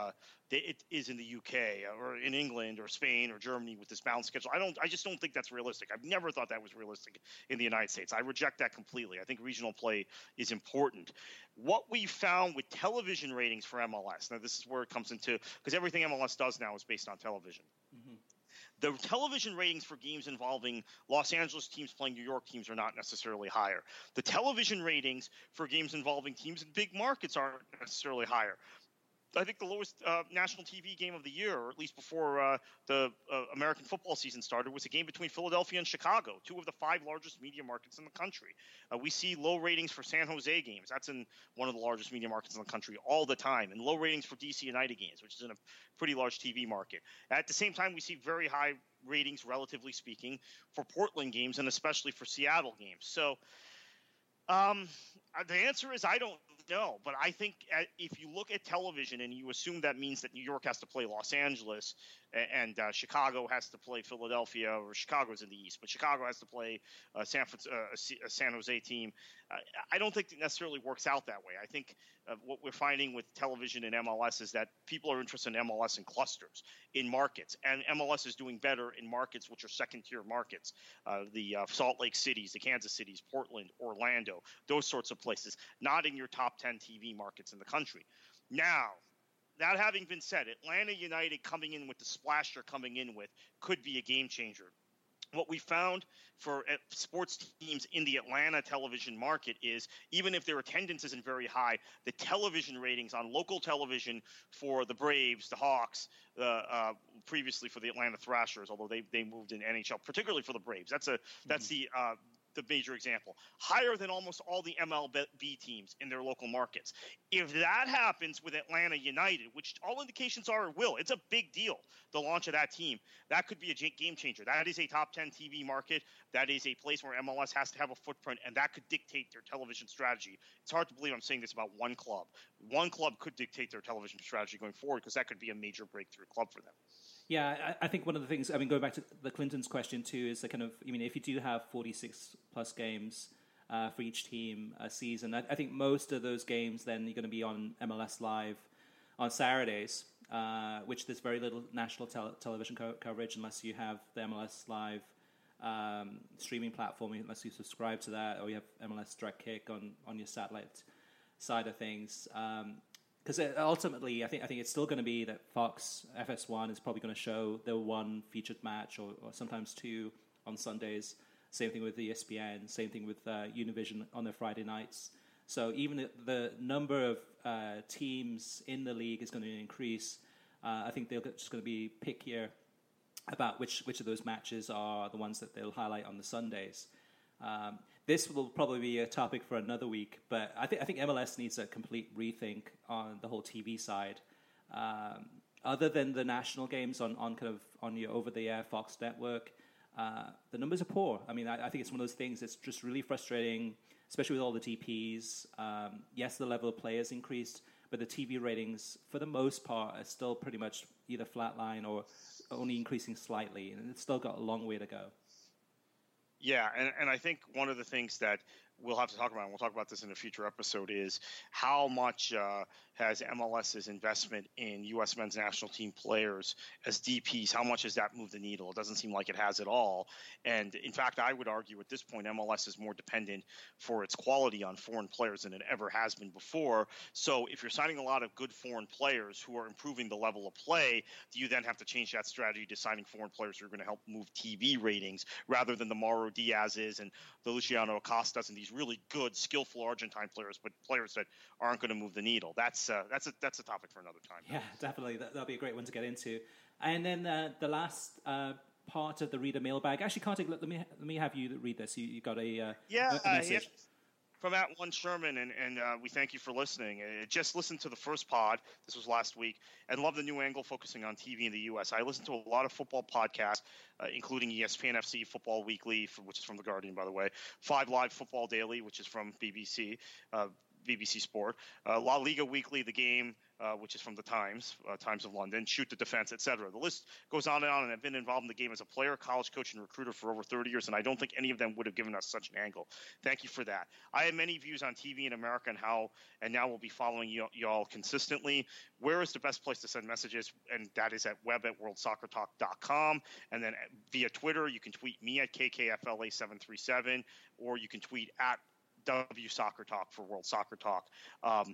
it is in the U K or in England or Spain or Germany with this balanced schedule. I don't. I just don't think that's realistic. I've never thought that was realistic in the United States. I reject that completely. I think regional play is important. What we found with television ratings for M L S, now this is where it comes into, because everything M L S does now is based on television. Mm-hmm. The television ratings for games involving Los Angeles teams playing New York teams are not necessarily higher. The television ratings for games involving teams in big markets aren't necessarily higher. I think the lowest uh, national T V game of the year, or at least before uh, the uh, American football season started, was a game between Philadelphia and Chicago, two of the five largest media markets in the country. Uh, we see low ratings for San Jose games. That's in one of the largest media markets in the country all the time, and low ratings for D C United games, which is in a pretty large T V market. At the same time, we see very high ratings, relatively speaking, for Portland games and especially for Seattle games. So um, the answer is I don't know, but I think if you look at television and you assume that means that New York has to play Los Angeles and uh, Chicago has to play Philadelphia, or Chicago's in the East, but Chicago has to play uh, San Francisco, uh, a San Jose team, uh, I don't think it necessarily works out that way. I think uh, what we're finding with television and M L S is that people are interested in M L S in clusters, in markets, and M L S is doing better in markets which are second-tier markets, uh, the uh, Salt Lake Cities, the Kansas Cities, Portland, Orlando, those sorts of places, not in your top ten T V markets in the country. Now, that having been said, Atlanta United coming in with the splash they're coming in with could be a game changer. What we found for sports teams in the Atlanta television market is even if their attendance isn't very high, the television ratings on local television for the Braves, the Hawks, uh, uh, previously for the Atlanta Thrashers, although they they moved in N H L, particularly for the Braves. That's a that's mm-hmm. the uh, the major example, higher than almost all the M L B teams in their local markets. If that happens with Atlanta United, which all indications are it will, it's a big deal, the launch of that team, that could be a game changer. That is a top ten T V market. That is a place where M L S has to have a footprint, and that could dictate their television strategy. It's hard to believe I'm saying this about one club. One club could dictate their television strategy going forward because that could be a major breakthrough club for them. Yeah, I, I think one of the things, I mean, going back to the Clinton's question too, is the kind of, I mean, if you do have forty-six plus games uh, for each team a season, I, I think most of those games then you're going to be on M L S Live on Saturdays, uh, which there's very little national tel- television co- coverage unless you have the M L S Live um, streaming platform, unless you subscribe to that, or you have M L S Direct Kick on, on your satellite side of things. Um, Because ultimately, I think I think it's still going to be that Fox F S one is probably going to show their one featured match, or, or sometimes two on Sundays. Same thing with E S P N. Same thing with uh, Univision on their Friday nights. So even the, the number of uh, teams in the league is going to increase. Uh, I think they're just going to be pickier about which which of those matches are the ones that they'll highlight on the Sundays. Um, this will probably be a topic for another week, but I think I think M L S needs a complete rethink on the whole T V side. Um, other than the national games on, on kind of on your over-the-air Fox network, uh, the numbers are poor. I mean, I, I think it's one of those things that's just really frustrating, especially with all the T Ps. Um, yes, the level of play has increased, but the T V ratings, for the most part, are still pretty much either flatline or only increasing slightly, and it's still got a long way to go. Yeah, and, and I think one of the things that we'll have to talk about, and we'll talk about this in a future episode, is how much uh, has MLS's investment in U S men's national team players as D Ps, how much has that moved the needle? It doesn't seem like it has at all. And in fact, I would argue at this point, M L S is more dependent for its quality on foreign players than it ever has been before. So if you're signing a lot of good foreign players who are improving the level of play, do you then have to change that strategy to signing foreign players who are going to help move T V ratings rather than the Mauro Diaz's and the Luciano Acostas and these really good, skillful Argentine players, but players that aren't going to move the needle? That's uh, that's a that's a topic for another time. Yeah, definitely. That, that'll be a great one to get into. And then uh, the last uh, part of the reader mailbag. Actually, Kartik, let, let me let me have you read this. You, you got a uh, yeah, a message. Uh, yeah. From at one Sherman, and, and uh, we thank you for listening. Uh, just listened to the first pod. This was last week, and love the new angle focusing on T V in the U S. I listen to a lot of football podcasts, uh, including E S P N F C Football Weekly, for, which is from The Guardian, by the way, Five Live Football Daily, which is from B B C, uh, B B C Sport. Uh, La Liga Weekly, The Game, uh, which is from the Times, uh, Times of London, Shoot the Defense, et cetera. The list goes on and on, and I've been involved in the game as a player, college coach, and recruiter for over thirty years, and I don't think any of them would have given us such an angle. Thank you for that. I have many views on T V in America and how, and now we'll be following y- y'all consistently. Where is the best place to send messages? And that is at web at world soccer talk dot com. And then via Twitter, you can tweet me at K K F L A seven three seven, or you can tweet at W Soccer Talk for World Soccer Talk. Um,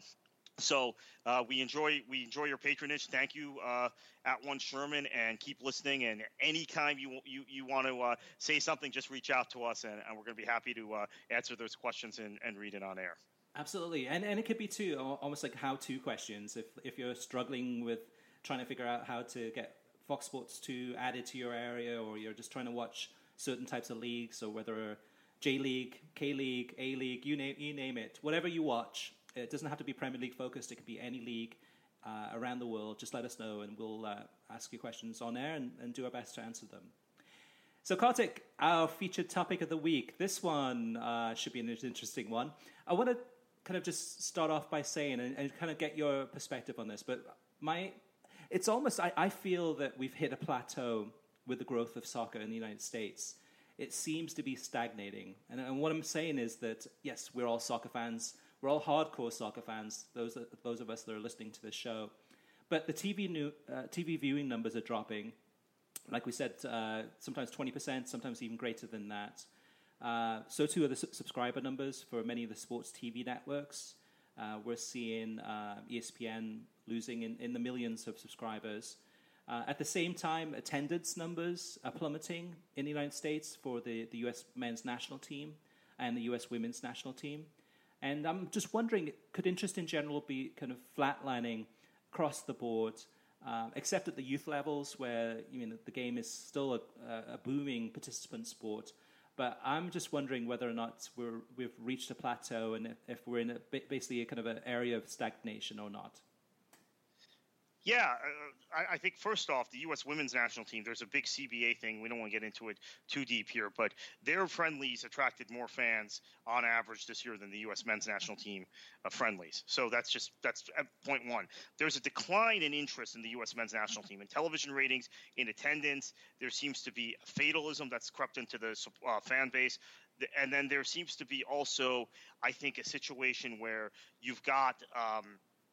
So uh, we enjoy we enjoy your patronage. Thank you, uh, at One Sherman, and keep listening. And anytime you you, you want to uh, say something, just reach out to us, and, and we're going to be happy to uh, answer those questions and, and read it on air. Absolutely, and and it could be too almost like how-to questions. If if you're struggling with trying to figure out how to get Fox Sports two added to your area, or you're just trying to watch certain types of leagues, or whether J League, K League, A League, you name you name it, whatever you watch. It doesn't have to be Premier League focused. It could be any league uh, around the world. Just let us know, and we'll uh, ask you questions on air and, and do our best to answer them. So, Kartik, our featured topic of the week. This one uh, should be an interesting one. I want to kind of just start off by saying, and, and kind of get your perspective on this, but my, it's almost, I, I feel that we've hit a plateau with the growth of soccer in the United States. It seems to be stagnating. And, and what I'm saying is that, yes, we're all soccer fans. We're all hardcore soccer fans, those those of us that are listening to this show. But the T V new, uh, T V viewing numbers are dropping. Like we said, uh, sometimes twenty percent, sometimes even greater than that. Uh, so too are the su- subscriber numbers for many of the sports T V networks. Uh, we're seeing uh, E S P N losing in, in the millions of subscribers. Uh, at the same time, attendance numbers are plummeting in the United States for the, the U S men's national team and the U S women's national team. And I'm just wondering, could interest in general be kind of flatlining across the board, uh, except at the youth levels where, you know, the game is still a, a booming participant sport. But I'm just wondering whether or not we're, we've reached a plateau and if, if we're in a, basically a kind of an area of stagnation or not. Yeah, uh, I, I think first off, the U S women's national team, there's a big C B A thing. We don't want to get into it too deep here, but their friendlies attracted more fans on average this year than the U S men's national team uh, friendlies. So that's just that's point one. There's a decline in interest in the U S men's national team in television ratings, in attendance. There seems to be a fatalism that's crept into the uh, fan base. And then there seems to be also, I think, a situation where you've got um,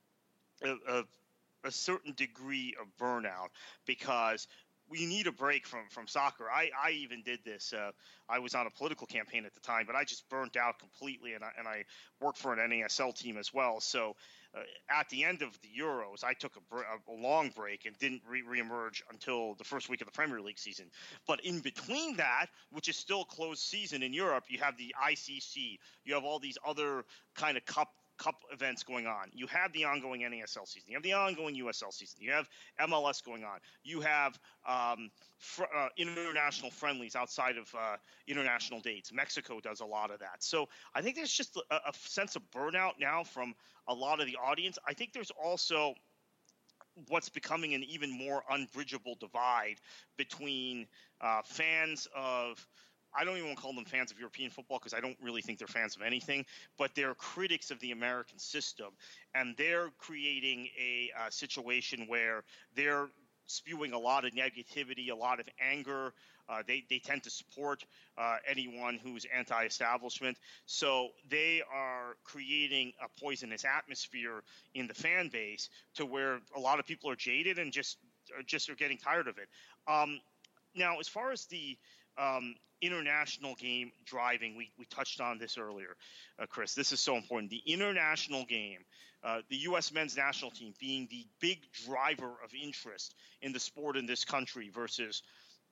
a, a a certain degree of burnout because we need a break from, from soccer. I, I even did this. Uh, I was on a political campaign at the time, but I just burnt out completely, and I, and I worked for an N A S L team as well. So uh, at the end of the Euros, I took a, a long break and didn't re- reemerge until the first week of the Premier League season. But in between that, which is still closed season in Europe, you have the I C C. You have all these other kind of cup Cup events going on. You have the ongoing N A S L season. You have the ongoing U S L season. You have M L S going on. You have um, fr- uh, international friendlies outside of uh, international dates. Mexico does a lot of that. So I think there's just a, a sense of burnout now from a lot of the audience. I think there's also what's becoming an even more unbridgeable divide between uh, fans of – I don't even want to call them fans of European football because I don't really think they're fans of anything, but they're critics of the American system, and they're creating a uh, situation where they're spewing a lot of negativity, a lot of anger. Uh, they, they tend to support uh, anyone who's anti-establishment. So they are creating a poisonous atmosphere in the fan base to where a lot of people are jaded and just are, just are getting tired of it. Um, now, as far as the um, international game driving, we, we touched on this earlier, uh, Chris. This is so important. The international game, uh, the U S men's national team being the big driver of interest in the sport in this country versus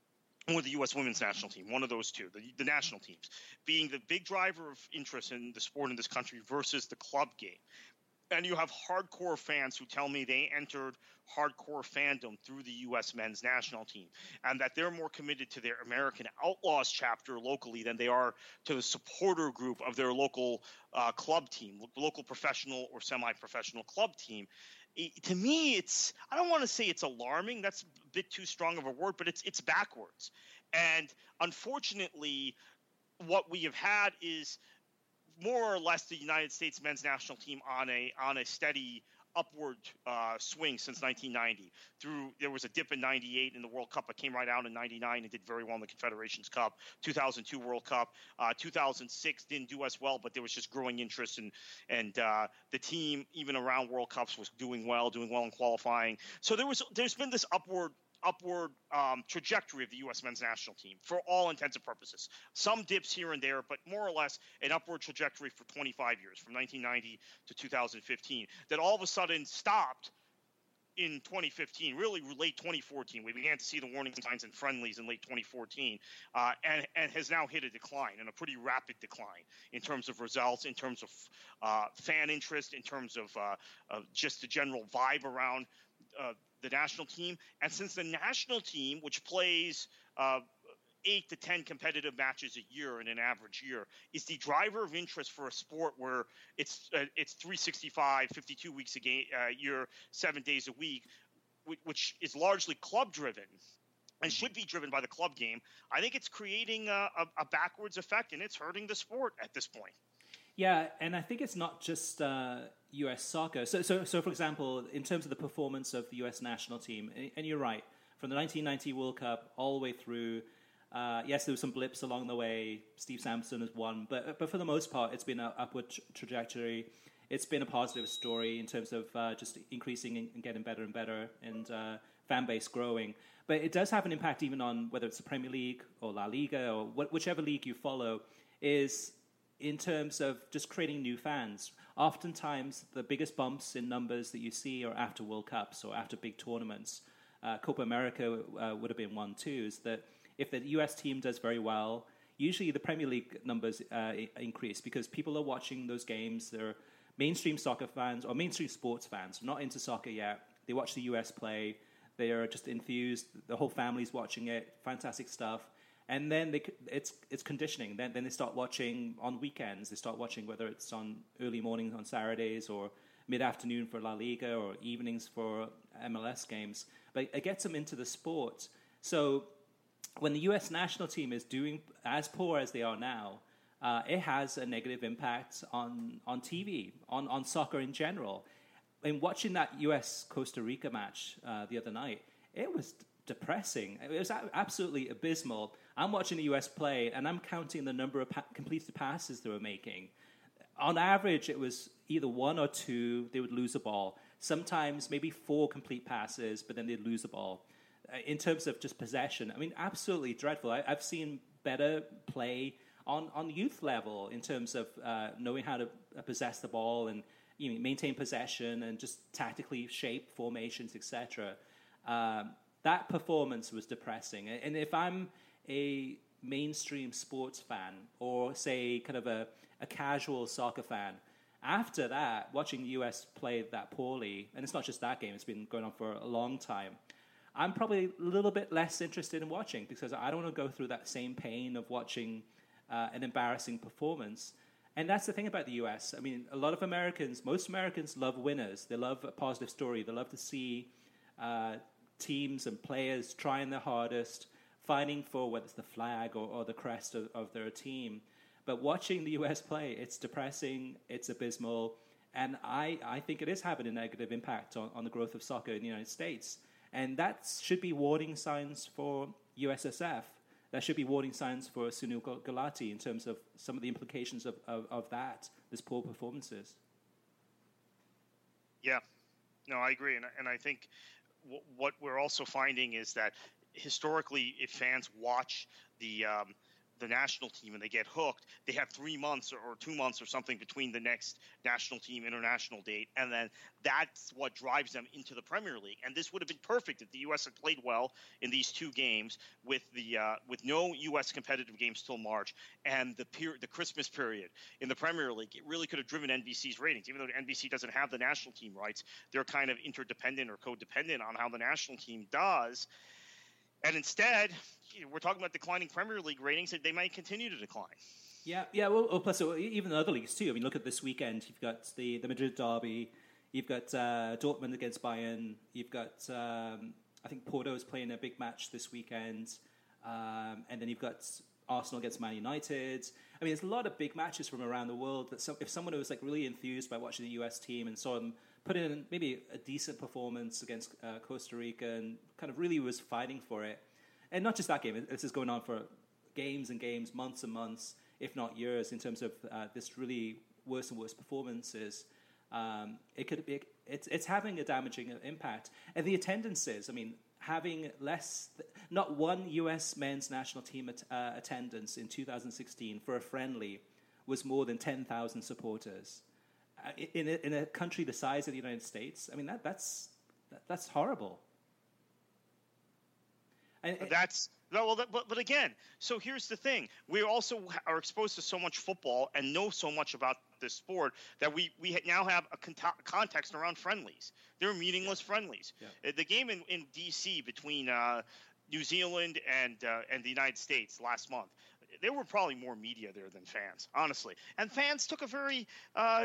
or the U S women's national team, one of those two, the, the national teams, being the big driver of interest in the sport in this country versus the club game. And you have hardcore fans who tell me they entered hardcore fandom through the U S men's national team and that they're more committed to their American Outlaws chapter locally than they are to the supporter group of their local uh, club team, local professional or semi-professional club team. It, to me, it's – I don't want to say it's alarming. That's a bit too strong of a word, but it's it's backwards. And unfortunately, what we have had is – more or less the United States men's national team on a on a steady upward uh, swing since nineteen ninety. Through there was a dip in ninety-eight in the World Cup, but came right out in ninety-nine and did very well in the Confederations Cup. two thousand two World Cup, uh, two thousand six didn't do as well, but there was just growing interest, and and uh, the team even around World Cups was doing well, doing well in qualifying. So there was there's been this upward. upward um, trajectory of the U S men's national team for all intents and purposes. Some dips here and there, but more or less an upward trajectory for twenty-five years, from nineteen ninety to two thousand fifteen, that all of a sudden stopped in twenty fifteen, really late twenty fourteen. We began to see the warning signs in friendlies in late twenty fourteen, uh, and, and has now hit a decline, and a pretty rapid decline in terms of results, in terms of uh, fan interest, in terms of, uh, of just the general vibe around uh, the national team. And since the national team, which plays uh, eight to ten competitive matches a year in an average year, is the driver of interest for a sport where it's uh, it's three sixty-five, fifty-two weeks a game, uh, year, seven days a week, which, which is largely club driven and should be driven by the club game. I think it's creating a, a, a backwards effect, and it's hurting the sport at this point. Yeah, and I think it's not just uh, U S soccer. So, so, so, for example, in terms of the performance of the U S national team, and you're right, from the nineteen ninety World Cup all the way through, uh, yes, there were some blips along the way. Steve Sampson has won, but but for the most part, it's been an upward tra- trajectory. It's been a positive story in terms of uh, just increasing and getting better and better, and uh, fan base growing. But it does have an impact even on whether it's the Premier League or La Liga or wh- whichever league you follow, is in terms of just creating new fans. Oftentimes, the biggest bumps in numbers that you see are after World Cups or after big tournaments. Uh, Copa America uh, would have been one too, is that if the U S team does very well, usually the Premier League numbers uh, increase because people are watching those games. They're mainstream soccer fans or mainstream sports fans, not into soccer yet. They watch the U S play. They are just enthused. The whole family's watching it. Fantastic stuff. And then they, it's it's conditioning. Then then they start watching on weekends. They start watching whether it's on early mornings on Saturdays or mid-afternoon for La Liga or evenings for M L S games. But it gets them into the sport. So when the U S national team is doing as poor as they are now, uh, it has a negative impact on, on T V, on, on soccer in general. In watching that U S Costa Rica match uh, the other night, it was depressing. It was absolutely abysmal. I'm watching the U S play, and I'm counting the number of pa- completed passes they were making. On average, it was either one or two, they would lose a ball. Sometimes maybe four complete passes, but then they'd lose the ball. Uh, in terms of just possession, I mean, absolutely dreadful. I, I've seen better play on, on youth level in terms of uh, knowing how to uh, possess the ball and you know, maintain possession and just tactically shape formations, et cetera. Um, that performance was depressing. And if I'm a mainstream sports fan or, say, kind of a, a casual soccer fan, after that, watching the U S play that poorly, and it's not just that game, it's been going on for a long time, I'm probably a little bit less interested in watching because I don't want to go through that same pain of watching uh, an embarrassing performance. And that's the thing about the U S. I mean, a lot of Americans, most Americans love winners. They love a positive story. They love to see uh, teams and players trying their hardest, fighting for whether it's the flag or, or the crest of, of their team. But watching the U S play, it's depressing, it's abysmal, and I, I think it is having a negative impact on, on the growth of soccer in the United States. And that should be warning signs for U S S F. That should be warning signs for Sunil Gulati in terms of some of the implications of, of, of that, these poor performances. Yeah, no, I agree. And, and I think w- what we're also finding is that historically, if fans watch the um, the national team and they get hooked, they have three months or, or two months or something between the next national team international date, and then that's what drives them into the Premier League. And this would have been perfect if the U S had played well in these two games with the uh, with no U S competitive games till March and the per- the Christmas period in the Premier League. It really could have driven N B C's ratings. Even though N B C doesn't have the national team rights, they're kind of interdependent or codependent on how the national team does. And instead, we're talking about declining Premier League ratings, and they might continue to decline. Yeah, yeah. Well, well plus even other leagues too. I mean, look at this weekend. You've got the, the Madrid derby. You've got uh, Dortmund against Bayern. You've got um, I think Porto is playing a big match this weekend. Um, and then you've got Arsenal against Man United. I mean, there's a lot of big matches from around the world that some, if someone who was like really enthused by watching the U S team and saw them put in maybe a decent performance against uh, Costa Rica and kind of really was fighting for it. And not just that game, this is going on for games and games, months and months, if not years, in terms of uh, this really worse and worse performances. Um, it could be, it's, it's having a damaging impact. And the attendances, I mean, having less, not one U S men's national team at, uh, attendance in two thousand sixteen for a friendly was more than ten thousand supporters. Uh, in, a, in a country the size of the United States, I mean, that, that's, that, that's horrible. And, that's no, well, that, but but again, so here's the thing: we also are exposed to so much football and know so much about this sport that we we now have a con- context around friendlies. They're meaningless yeah. friendlies. Yeah. The game in, in D C between uh, New Zealand and uh, and the United States last month, there were probably more media there than fans, honestly. And fans took a very uh,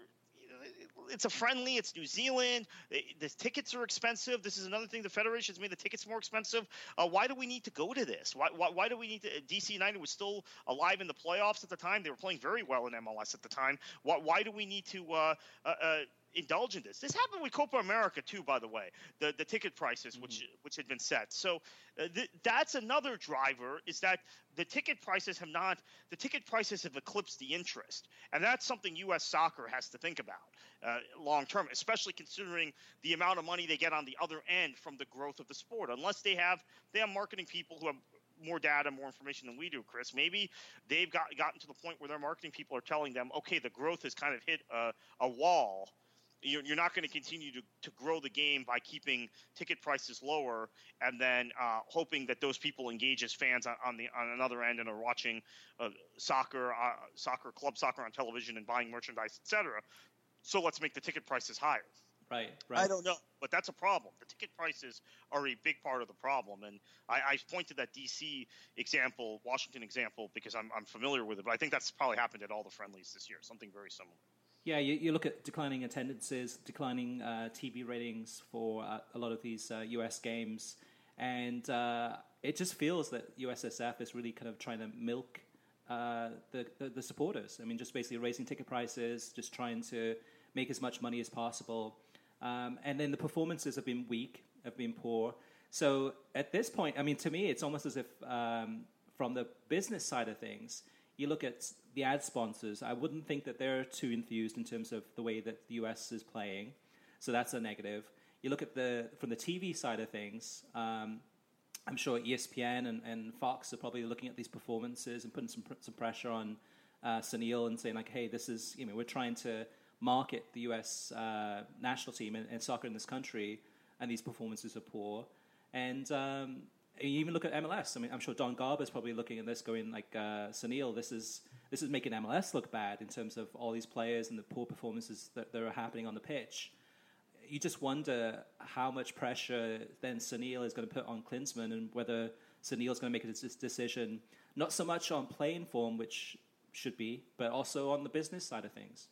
it's a friendly. It's New Zealand. The tickets are expensive. This is another thing. The Federation's made the tickets more expensive. Uh, why do we need to go to this? Why, why, why do we need to? D C United was still alive in the playoffs at the time. They were playing very well in M L S at the time. Why, why do we need to uh, uh, uh, indulge in this? This happened with Copa America too, by the way. The the ticket prices, mm-hmm. which which had been set. So uh, th- that's another driver. Is that the ticket prices have not. The ticket prices have eclipsed the interest, and that's something U S soccer has to think about. Uh, long term, especially considering the amount of money they get on the other end from the growth of the sport. Unless they have they have marketing people who have more data, more information than we do, Chris. Maybe they've got gotten to the point where their marketing people are telling them, okay, the growth has kind of hit a, a wall. You're, you're not going to continue to, to grow the game by keeping ticket prices lower and then uh, hoping that those people engage as fans on, on the on another end and are watching uh, soccer, uh, soccer, club soccer on television and buying merchandise, et cetera. So let's make the ticket prices higher. Right, right. I don't know, but that's a problem. The ticket prices are a big part of the problem, and I, I pointed that D C example, Washington example, because I'm I'm familiar with it. But I think that's probably happened at all the friendlies this year. Something very similar. Yeah, you, you look at declining attendances, declining uh, T V ratings for uh, a lot of these uh, U S games, and uh, it just feels that U S S F is really kind of trying to milk uh, the, the the supporters. I mean, just basically raising ticket prices, just trying to make as much money as possible. Um, and then the performances have been weak, have been poor. So at this point, I mean, to me, it's almost as if um, from the business side of things, you look at the ad sponsors, I wouldn't think that they're too enthused in terms of the way that the U S is playing. So that's a negative. You look at the from the T V side of things, um, I'm sure E S P N and, and Fox are probably looking at these performances and putting some some pressure on uh, Sunil and saying like, hey, this is, you know, we're trying to market the U S uh, national team and, and soccer in this country, and these performances are poor. And um, you even look at M L S. I mean, I'm sure Don Garber's probably looking at this, going like, uh, Sunil, this is this is making M L S look bad in terms of all these players and the poor performances that, that are happening on the pitch. You just wonder how much pressure then Sunil is going to put on Klinsmann, and whether Sunil's going to make this decision not so much on playing form, which should be, but also on the business side of things.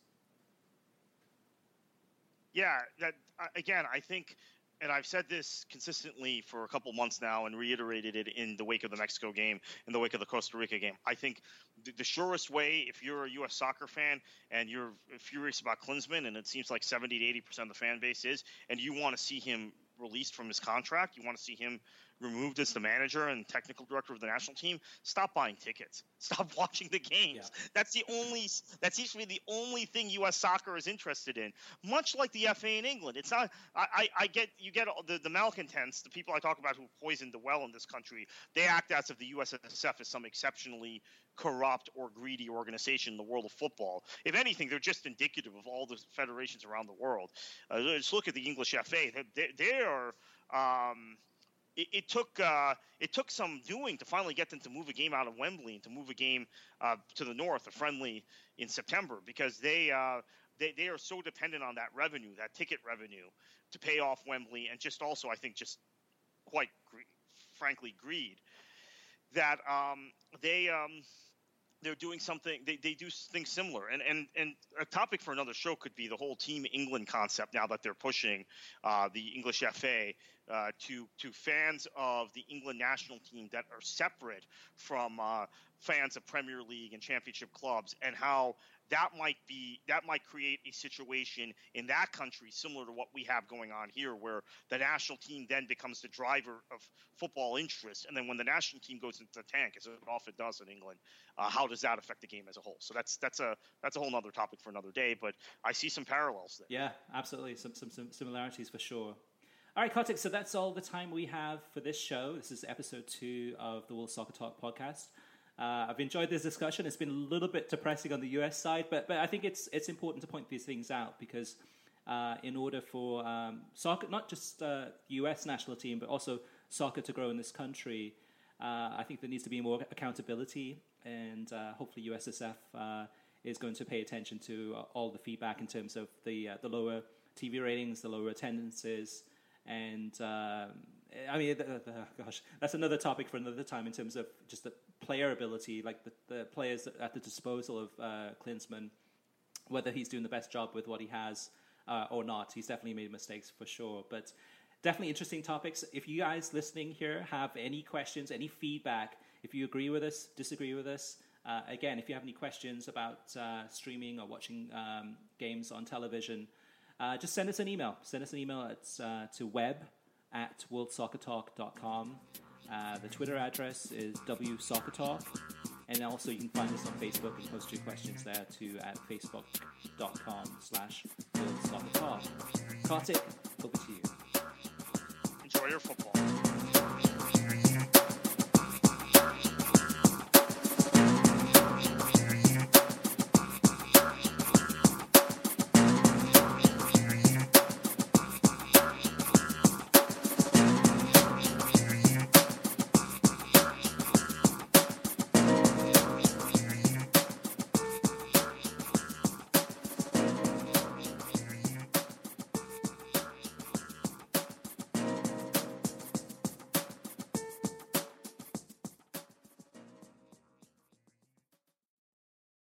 Yeah, that again, I think, and I've said this consistently for a couple months now and reiterated it in the wake of the Mexico game, in the wake of the Costa Rica game. I think the, the surest way, if you're a U S soccer fan and you're furious about Klinsmann, and it seems like seventy to eighty percent of the fan base is, and you want to see him released from his contract, you want to see him removed as the manager and technical director of the national team, stop buying tickets. Stop watching the games. Yeah. That's the only, that seems to be the only thing U S soccer is interested in. Much like the F A in England. It's not, I, I, I get, you get the, the malcontents, the people I talk about who poisoned the well in this country, they act as if the U S S F is some exceptionally corrupt or greedy organization in the world of football. If anything, they're just indicative of all the federations around the world. Uh, just look at the English F A. They, they are, um, It, it took uh, it took some doing to finally get them to move a game out of Wembley and to move a game uh, to the north, a friendly in September, because they, uh, they they are so dependent on that revenue, that ticket revenue, to pay off Wembley, and just also I think just quite gre- frankly greed, that um, they um, they're doing something. They, they do things similar, and and and a topic for another show could be the whole Team England concept. Now that they're pushing uh, the English F A uh, to to fans of the England national team that are separate from uh, fans of Premier League and Championship clubs, and how that might be that might create a situation in that country similar to what we have going on here, where the national team then becomes the driver of football interest, and then when the national team goes into the tank, as it often does in England, uh, how does that affect the game as a whole? So that's that's a that's a whole other topic for another day. But I see some parallels there. Yeah, absolutely, some some, some similarities for sure. All right, Kartik, so that's all the time we have for this show. This is episode two of the World Soccer Talk podcast. Uh, I've enjoyed this discussion. It's been a little bit depressing on the U S side, but but I think it's it's important to point these things out because uh, in order for um, soccer, not just uh, the U S national team, but also soccer to grow in this country, uh, I think there needs to be more accountability, and uh, hopefully U S S F uh, is going to pay attention to uh, all the feedback in terms of the uh, the lower T V ratings, the lower attendances, and um, I mean, the, the, gosh, that's another topic for another time in terms of just the player ability, like the, the players at the disposal of uh, Klinsmann, whether he's doing the best job with what he has uh, or not. He's definitely made mistakes for sure, but definitely interesting topics. If you guys listening here have any questions, any feedback, if you agree with us, disagree with us, uh, again, if you have any questions about uh, streaming or watching um, games on television, uh, just send us an email. Send us an email at, uh, to web at world soccer talk dot com. Uh, the Twitter address is W Soccer Talk, and also you can find us on Facebook and post your questions there too at facebook dot com slash World Soccer Talk. Kartik, over to you. Enjoy your football.